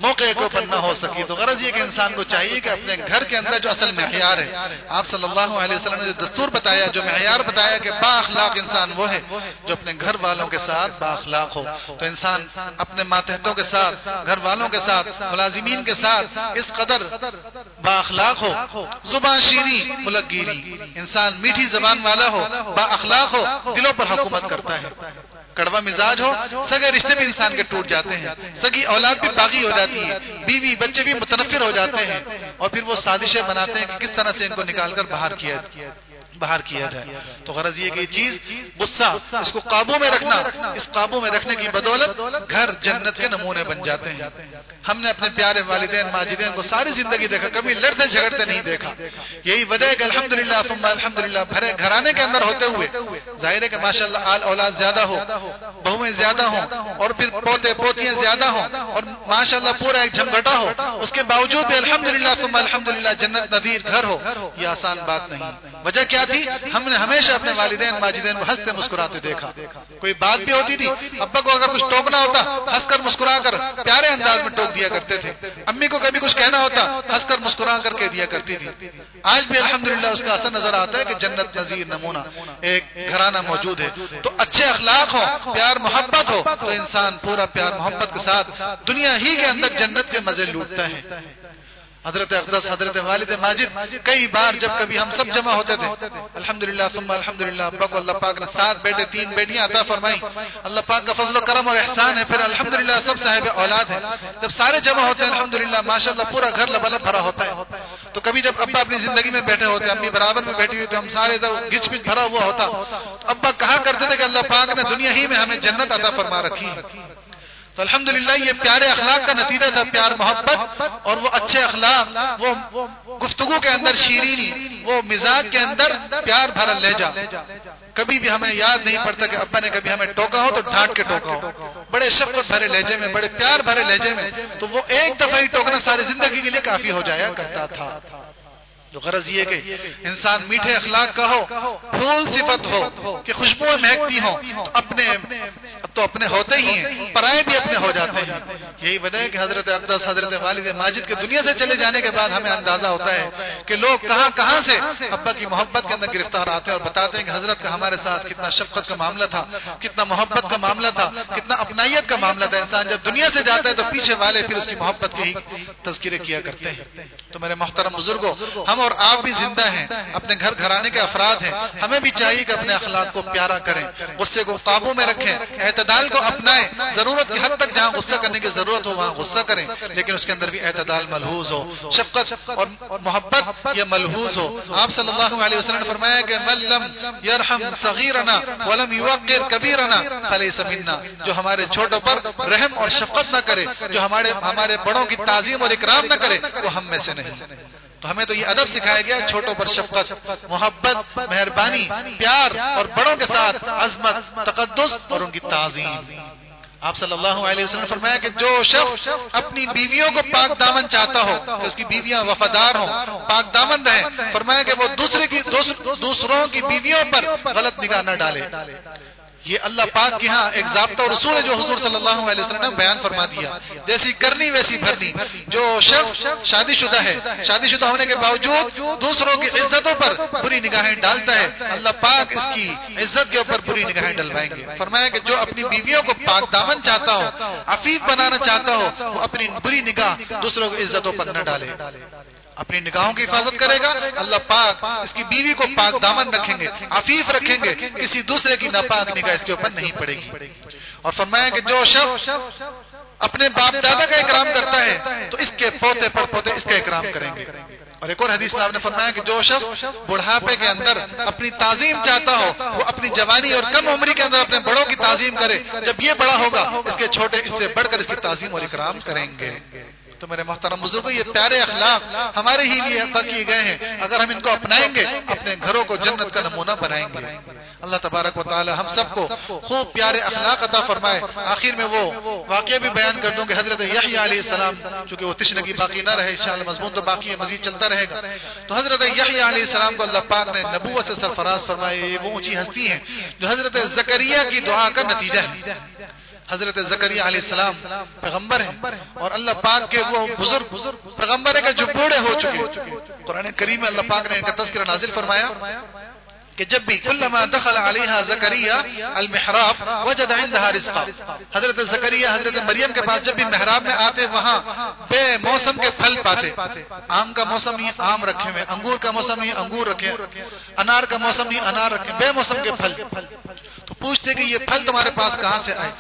موقع کے اوپر نہ ہو سکی. تو غرض یہ کہ انسان کو چاہیے کہ اپنے گھر کے اندر جو اصل معیار ہے، آپ صلی اللہ علیہ وسلم نے جو دستور بتایا، جو معیار بتایا کہ با اخلاق انسان وہ ہے جو اپنے گھر والوں کے ساتھ با اخلاق ہو. تو انسان اپنے ماتحتوں کے ساتھ، گھر والوں کے ساتھ، ملازمین کے ساتھ اس قدر با اخلاق ہو. زبان شیریں ملک گیری، انسان میٹھی زبان والا ہو، با اخلاق ہو، دلوں پر حکومت کرتا ہے. کڑوا مزاج ہو، سگے رشتے بھی انسان کے ٹوٹ جاتے ہیں، سگی اولاد بھی باغی ہو جاتی ہے، بیوی بچے بھی متنفر ہو جاتے ہیں، اور پھر وہ سازشیں بناتے ہیں کہ کس طرح سے ان کو نکال کر باہر کیا جائے. تو غرض یہ کہ یہ چیز غصہ، اس کو قابو میں رکھنا، اس قابو میں رکھنے کی بدولت گھر جنت کے نمونے بن جاتے ہیں. ہم نے اپنے پیارے والدین ماجدین کو ساری زندگی دیکھا، کبھی لڑتے جھگڑتے نہیں دیکھا. یہی وجہ ہے کہ الحمدللہ ثم الحمدللہ بھرے گھرانے کے اندر ہوتے ہوئے ظاہر ہے کہ ماشاءاللہ آل اولاد زیادہ ہو، بہویں زیادہ ہوں، اور پھر پوتے پوتیاں زیادہ ہوں، اور ماشاءاللہ پورا ایک جھمگٹا ہو، اس کے باوجود بھی الحمدللہ ثم الحمدللہ جنت نظیر گھر ہو، یہ آسان بات نہیں. وجہ کیا تھی؟ ہم نے ہمیشہ اپنے والدین ماجدین کو ہنستے مسکراتے دیکھا. کوئی بات بھی ہوتی تھی، ابا کو اگر کچھ ٹوکنا ہوتا ہنس کر مسکرا کر پیارے انداز میں ٹوک دیا کرتے تھے. امی کو کبھی کچھ کہنا ہوتا ہنس کر مسکرا کر کہہ دیا کرتی تھی. آج بھی الحمدللہ اس کا اثر نظر آتا ہے کہ جنت نظیر نمونہ ایک گھرانہ موجود ہے. تو اچھے اخلاق ہو، پیار محبت ہو، تو انسان پورا پیار محبت کے ساتھ دنیا ہی کے اندر جنت کے مزے لوٹتا ہے. حضرت اقدس حضرت والد ماجد کئی بار جب کبھی ہم سب جمع ہوتے تھے، الحمدللہ ثم الحمدللہ، ابا کو اللہ پاک نے 7 بیٹے 3 بیٹیاں عطا فرمائی. اللہ پاک کا فضل و کرم اور احسان ہے. پھر الحمدللہ سب صاحب اولاد ہیں. جب سارے جمع ہوتے ہیں الحمدللہ ماشاءاللہ پورا گھر لبلب بھرا ہوتا ہے. تو کبھی جب ابا اپنی زندگی میں بیٹھے ہوتے، امی برابر میں بیٹھی ہوئی، تو ہم سارے گچ پچ بھرا ہوا ہوتا. ابا کہا کرتے تھے کہ اللہ پاک نے دنیا ہی میں ہمیں جنت عطا فرما رکھی ہے. تو الحمدللہ یہ پیارے اخلاق کا نتیجہ تھا، پیار محبت اور وہ اچھے اخلاق، وہ گفتگو کے اندر شیرینی، وہ مزاج کے اندر پیار بھرا لہجہ. کبھی بھی ہمیں یاد نہیں پڑتا کہ ابا نے کبھی ہمیں ٹوکا ہو تو ڈانٹ کے ٹوکا ہو، بڑے شفقت بھرے لہجے میں، بڑے پیار بھرے لہجے میں. تو وہ ایک دفعہ ہی ٹوکنا ساری زندگی کے لیے کافی ہو جایا کرتا تھا. تو غرض یہ کہ انسان میٹھے اخلاق کا ہو، پھول صفت ہو کہ خوشبوئیں مہکتی ہوں، تو اپنے ہوتے ہی ہیں، پرائے بھی اپنے ہو جاتے ہیں. یہی وجہ ہے کہ حضرت اقدس حضرت والد ماجد کے دنیا سے چلے جانے کے بعد ہمیں اندازہ ہوتا ہے کہ لوگ کہاں کہاں سے ابا کی محبت کے اندر گرفتار آتے ہیں اور بتاتے ہیں کہ حضرت کا ہمارے ساتھ کتنا شفقت کا معاملہ تھا، کتنا محبت کا معاملہ تھا، کتنا اپنائیت کا معاملہ تھا. انسان جب دنیا سے جاتا ہے تو پیچھے والے پھر اس کی محبت کے ہی تذکرے کیا کرتے ہیں. تو میرے محترم بزرگوں، ہم اور آپ بھی زندہ ہیں، اپنے گھر گھرانے کے افراد ہیں. ہمیں بھی چاہیے کہ اپنے اخلاق کو پیارا کریں، غصے کو قابو میں رکھیں، اعتدال کو اپنائیں. ضرورت کی حد تک جہاں غصہ کرنے کی ضرورت ہو وہاں غصہ کریں، لیکن اس کے اندر بھی اعتدال ملحوظ ہو، شفقت اور محبت یہ ملحوظ ہو. آپ صلی اللہ علیہ وسلم نے فرمایا کہ من لم یرحم صغیرنا ولم یوقر کبیرنا فلیس منا، جو ہمارے چھوٹوں پر رحم اور شفقت نہ کرے، جو ہمارے بڑوں کی تعظیم اور اکرام نہ کرے، وہ ہم میں سے نہیں. تو ہمیں تو یہ ادب سکھایا گیا، چھوٹوں پر شفقت، محبت، مہربانی، پیار، اور بڑوں کے ساتھ عظمت، تقدس اور ان کی تعظیم. آپ صلی اللہ علیہ وسلم نے فرمایا کہ جو شخص اپنی بیویوں کو پاک دامن چاہتا ہو کہ اس کی بیویاں وفادار ہوں، پاک دامن رہیں، فرمایا کہ وہ دوسروں کی بیویوں پر غلط نگاہ نہ ڈالے. یہ اللہ پاک کے ہاں ایک ضابطہ اور اصول ہے جو حضور صلی اللہ علیہ وسلم نے بیان فرما دیا. جیسی کرنی ویسی بھرنی. جو شخص شادی شدہ ہے، شادی شدہ ہونے کے باوجود دوسروں کی عزتوں پر بری نگاہیں ڈالتا ہے، اللہ پاک اس کی عزت کے اوپر بری نگاہیں ڈلوائیں گے. فرمایا کہ جو اپنی بیویوں کو پاک دامن چاہتا ہو، عفیف بنانا چاہتا ہو، وہ اپنی بری نگاہ دوسروں کی عزتوں پر نہ ڈالے، اپنی نگاہوں کی حفاظت کرے گا. اللہ پاک اس کی بیوی کو پاک دامن رکھیں گے، عفیف رکھیں گے، کسی دوسرے کی ناپاک نگاہ اس کے اوپر نہیں پڑے گی. اور فرمایا کہ جو شخص اپنے باپ دادا کا اکرام کرتا ہے تو اس کے پوتے پر پوتے اس کا اکرام کریں گے. اور ایک اور حدیث میں آپ نے فرمایا کہ جو شخص بڑھاپے کے اندر اپنی تعظیم چاہتا ہو، وہ اپنی جوانی اور کم عمری کے اندر اپنے بڑوں کی تعظیم کرے. جب یہ بڑا ہوگا اس کے چھوٹے اس سے بڑھ کر اس کی تعظیم اور اکرام کریں گے. تو میرے محترم بزرگوں، یہ پیارے اخلاق ہمارے ہی لیے عطا کیے گئے ہیں. اگر ہم ان کو اپنائیں گے اپنے گھروں کو جنت کا نمونہ بنائیں گے. اللہ تبارک و تعالی ہم سب کو خوب پیارے اخلاق عطا فرمائے. آخر میں وہ واقعہ بھی بیان کر دوں کہ حضرت یحییٰ علیہ السلام، چونکہ وہ تشنگی باقی نہ رہے، انشاءاللہ مضمون تو باقی ہے، مزید چلتا رہے گا. تو حضرت یحییٰ علیہ السلام کو اللہ پاک نے نبوت سے سرفراز فرمائے. یہ وہ اونچی ہستی ہیں جو حضرت زکریا کی دعا کا نتیجہ ہے. حضرت زکریا علیہ السلام پیغمبر ہیں اور اللہ پاک کے وہ بزرگ پیغمبر ہیں جو بوڑھے ہو چکے. قرآن کریم میں اللہ پاک نے ان کا تذکرہ نازل فرمایا کہ جب بھی کلما دخل علیہا زکریا المحراب وجد عندها رزقا. حضرت زکریا حضرت مریم کے پاس جب بھی محراب میں آتے وہاں بے موسم کے پھل پاتے. آم کا موسم ہی آم رکھے ہوئے, انگور کا موسم ہی انگور رکھے, انار کا موسم ہی انار رکھے, بے موسم کے پھل. تو پوچھتے کہ یہ پھل تمہارے پاس کہاں سے آئے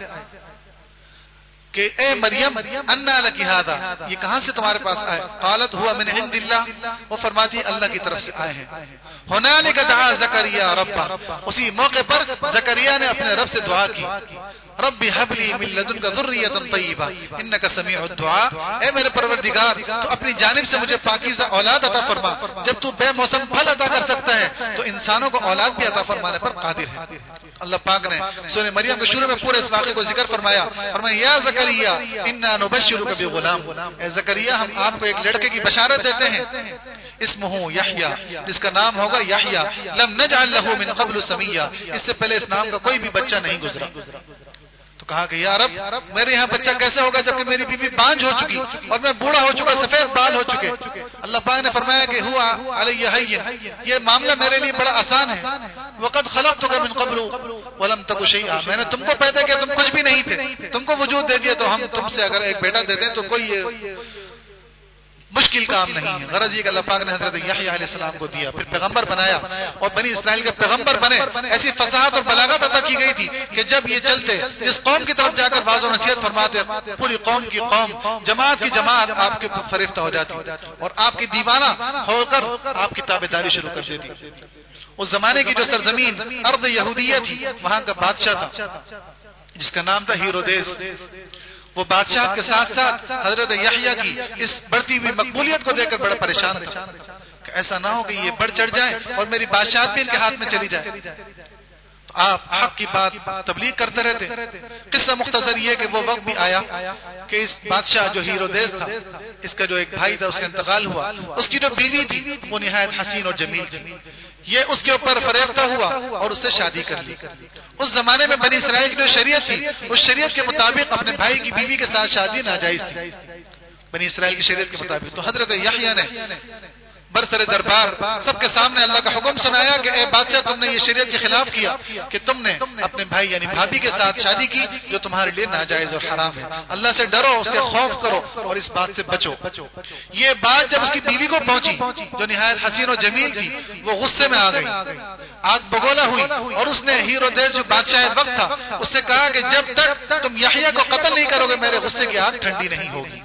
کہ اے مریم انا لکی ھذا, یہ کہاں سے تمہارے پاس آئے؟ قالت ہوا من عند اللہ, وہ فرماتی اللہ کی طرف سے آئے ہیں. ہنالک دعا زکریا ربہ, اسی موقع پر زکریا نے اپنے رب سے دعا کی, رب هب لي من لدنك ذرية طيبة انك سميع الدعاء. اے میرے پروردگار تو اپنی جانب سے مجھے پاکیزہ اولاد عطا فرما. جب تو بے موسم پھل عطا کر سکتا ہے تو انسانوں کو اولاد بھی عطا فرمانے پر قادر ہے. اللہ پاک نے سورہ مریم کے شروع میں پورے اس واقعے کو ذکر فرمایا یا زکریا انا نبشرک بغلام, اے زکریا ہم آپ کو ایک لڑکے کی بشارت دیتے ہیں, اسمہ یحییٰ, جس کا نام ہوگا یحییٰ, لم نجعل له من قبل سمیہ, اس سے پہلے اس نام کا کوئی بھی بچہ نہیں گزرا. تو کہا کہ یا رب میرے یہاں بچہ کیسے ہوگا جبکہ میری بیوی بانجھ ہو چکی اور میں بوڑھا ہو چکا, سفید بال ہو چکے. اللہ پاک نے فرمایا کہ ہوا علی ہین, یہ معاملہ میرے لیے بڑا آسان ہے. وقد خلقتک من قبل ولم تک شیئا, میں نے تم کو پیدا کیا تم کچھ بھی نہیں تھے, تم کو وجود دے دیا, تو ہم تم سے اگر ایک بیٹا دے دیں تو کوئی مشکل کام نہیں ہے. غرض یہ کہ اللہ پاک نے حضرت یحییٰ علیہ السلام کو دیا, پھر پیغمبر بنایا اور بنی اسرائیل کے پیغمبر بنے. ایسی فصاحت اور بلاغت عطا کی گئی تھی کہ جب یہ چلتے اس قوم کی طرف جا کر واضح و نصیحت فرماتے, پوری قوم کی قوم جماعت کی جماعت آپ کے فریفتہ ہو جاتی اور آپ کی دیوانہ ہو کر آپ کی تابعداری شروع کر دیتی. اس زمانے کی جو سرزمین ارض یہودیہ تھی, وہاں کا بادشاہ تھا جس کا نام تھا ہیرودیس. وہ بادشاہ کے ساتھ ساتھ حضرت یحییٰ کی اس بڑھتی ہوئی مقبولیت کو دیکھ کر بڑا پریشان تھا کہ ایسا نہ ہو کہ یہ بڑھ چڑھ جائے اور میری بادشاہت بھی ان کے ہاتھ میں چلی جائے. تو آپ حق کی بات تبلیغ کرتے رہتے. قصہ مختصر یہ کہ وہ وقت بھی آیا کہ اس بادشاہ جو ہیرودیس تھا, اس کا جو ایک بھائی تھا اس کا انتقال ہوا. اس کی جو بیوی تھی وہ نہایت حسین اور جمیل تھی. یہ اس کے اوپر فریفتہ ہوا اور اس سے شادی کر لی. اس زمانے میں بنی اسرائیل کی جو شریعت تھی اس شریعت کے مطابق اپنے بھائی کی بیوی کے ساتھ شادی ناجائز تھی, بنی اسرائیل کی شریعت کے مطابق. تو حضرت یحییٰ نے برسر دربار سب کے سامنے اللہ کا حکم سنایا کہ اے بادشاہ تم نے یہ شریعت کے خلاف کیا کہ تم نے اپنے بھائی یعنی بھابھی کے ساتھ شادی کی جو تمہارے لیے ناجائز اور حرام ہے. اللہ سے ڈرو, اس کے خوف کرو اور اس بات سے بچو. یہ بات جب اس کی بیوی کو پہنچی جو نہایت حسین و جمیل تھی, وہ غصے میں آ گئی, آگ بگولا ہوئی اور اس نے ہیرودیس جو بادشاہ وقت تھا اس سے کہا کہ جب تک تم یحییٰ کو قتل نہیں کرو گے میرے غصے کی آگ ٹھنڈی نہیں ہوگی.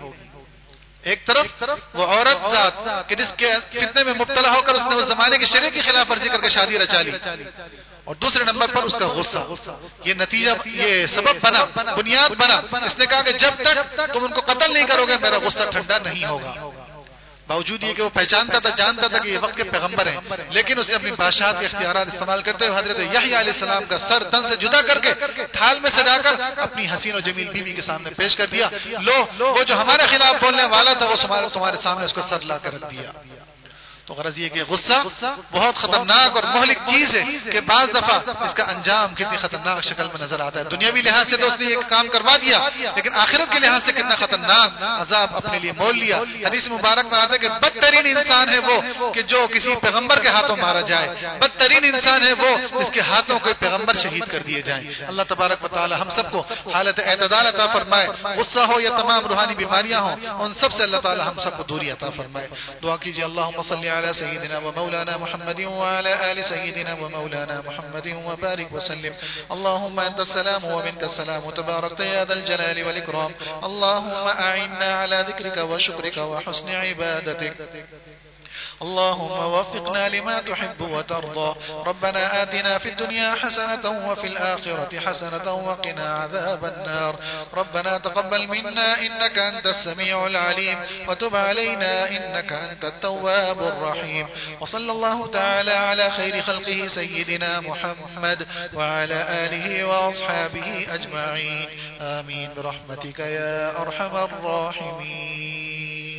ایک طرف وہ عورت ذات کہ جس کے فتنے میں مبتلا ہو کر اس نے اس زمانے کی شریعت کی خلاف ورزی کر کے شادی رچا لی, اور دوسرے نمبر پر اس کا غصہ. یہ نتیجہ, یہ سبب بنا, بنیاد بنا. اس نے کہا کہ جب تک تم ان کو قتل نہیں کرو گے میرا غصہ ٹھنڈا نہیں ہوگا. باوجود یہ کہ وہ پہچانتا تھا, جانتا تھا کہ یہ وقت کے پیغمبر ہیں, لیکن اسے اپنی بادشاہت کے اختیارات استعمال کرتے ہوئے حضرت یحییٰ علیہ السلام کا سر تن سے جدا کر کے تھال میں سجا کر اپنی حسین و جمیل بیوی کے سامنے پیش کر دیا. لو وہ جو ہمارے خلاف بولنے والا تھا وہ تمہارے سامنے اس کو سر لا کر رکھ دیا. تو غرض یہ کہ غصہ بہت خطرناک اور مہلک چیز ہے کہ بعض دفعہ اس کا انجام کتنی خطرناک شکل میں نظر آتا ہے. دنیاوی لحاظ سے تو اس نے یہ کام کروا دیا, لیکن آخرت کے لحاظ سے کتنا خطرناک عذاب اپنے لیے مول لیا. حدیث مبارک میں آتا ہے کہ بدترین انسان ہے وہ کہ جو کسی پیغمبر کے ہاتھوں مارا جائے, بدترین انسان ہے وہ جس کے ہاتھوں کوئی پیغمبر شہید کر دیے جائیں. اللہ تبارک و تعالی ہم سب کو حالت اعتدال عطا فرمائے. غصہ ہو یا تمام روحانی بیماریاں ہوں, ان سب سے اللہ تعالی ہم سب کو دوری عطا فرمائے. دعا کیجیے اللہم صلی على سيدنا ومولانا محمد وعلى آل سيدنا ومولانا محمد وبارك وسلم. اللهم أنت السلام ومنك السلام تبارك يا ذا الجلال والإكرام. اللهم أعنا على ذكرك وشكرك وحسن عبادتك. اللهم وفقنا لما تحب وترضى. ربنا آتنا في الدنيا حسنة وفي الآخرة حسنة وقنا عذاب النار. ربنا تقبل منا إنك أنت السميع العليم وتب علينا إنك أنت التواب الرحيم. وصلى الله تعالى على خير خلقه سيدنا محمد وعلى آله وأصحابه أجمعين. آمين برحمتك يا أرحم الراحمين.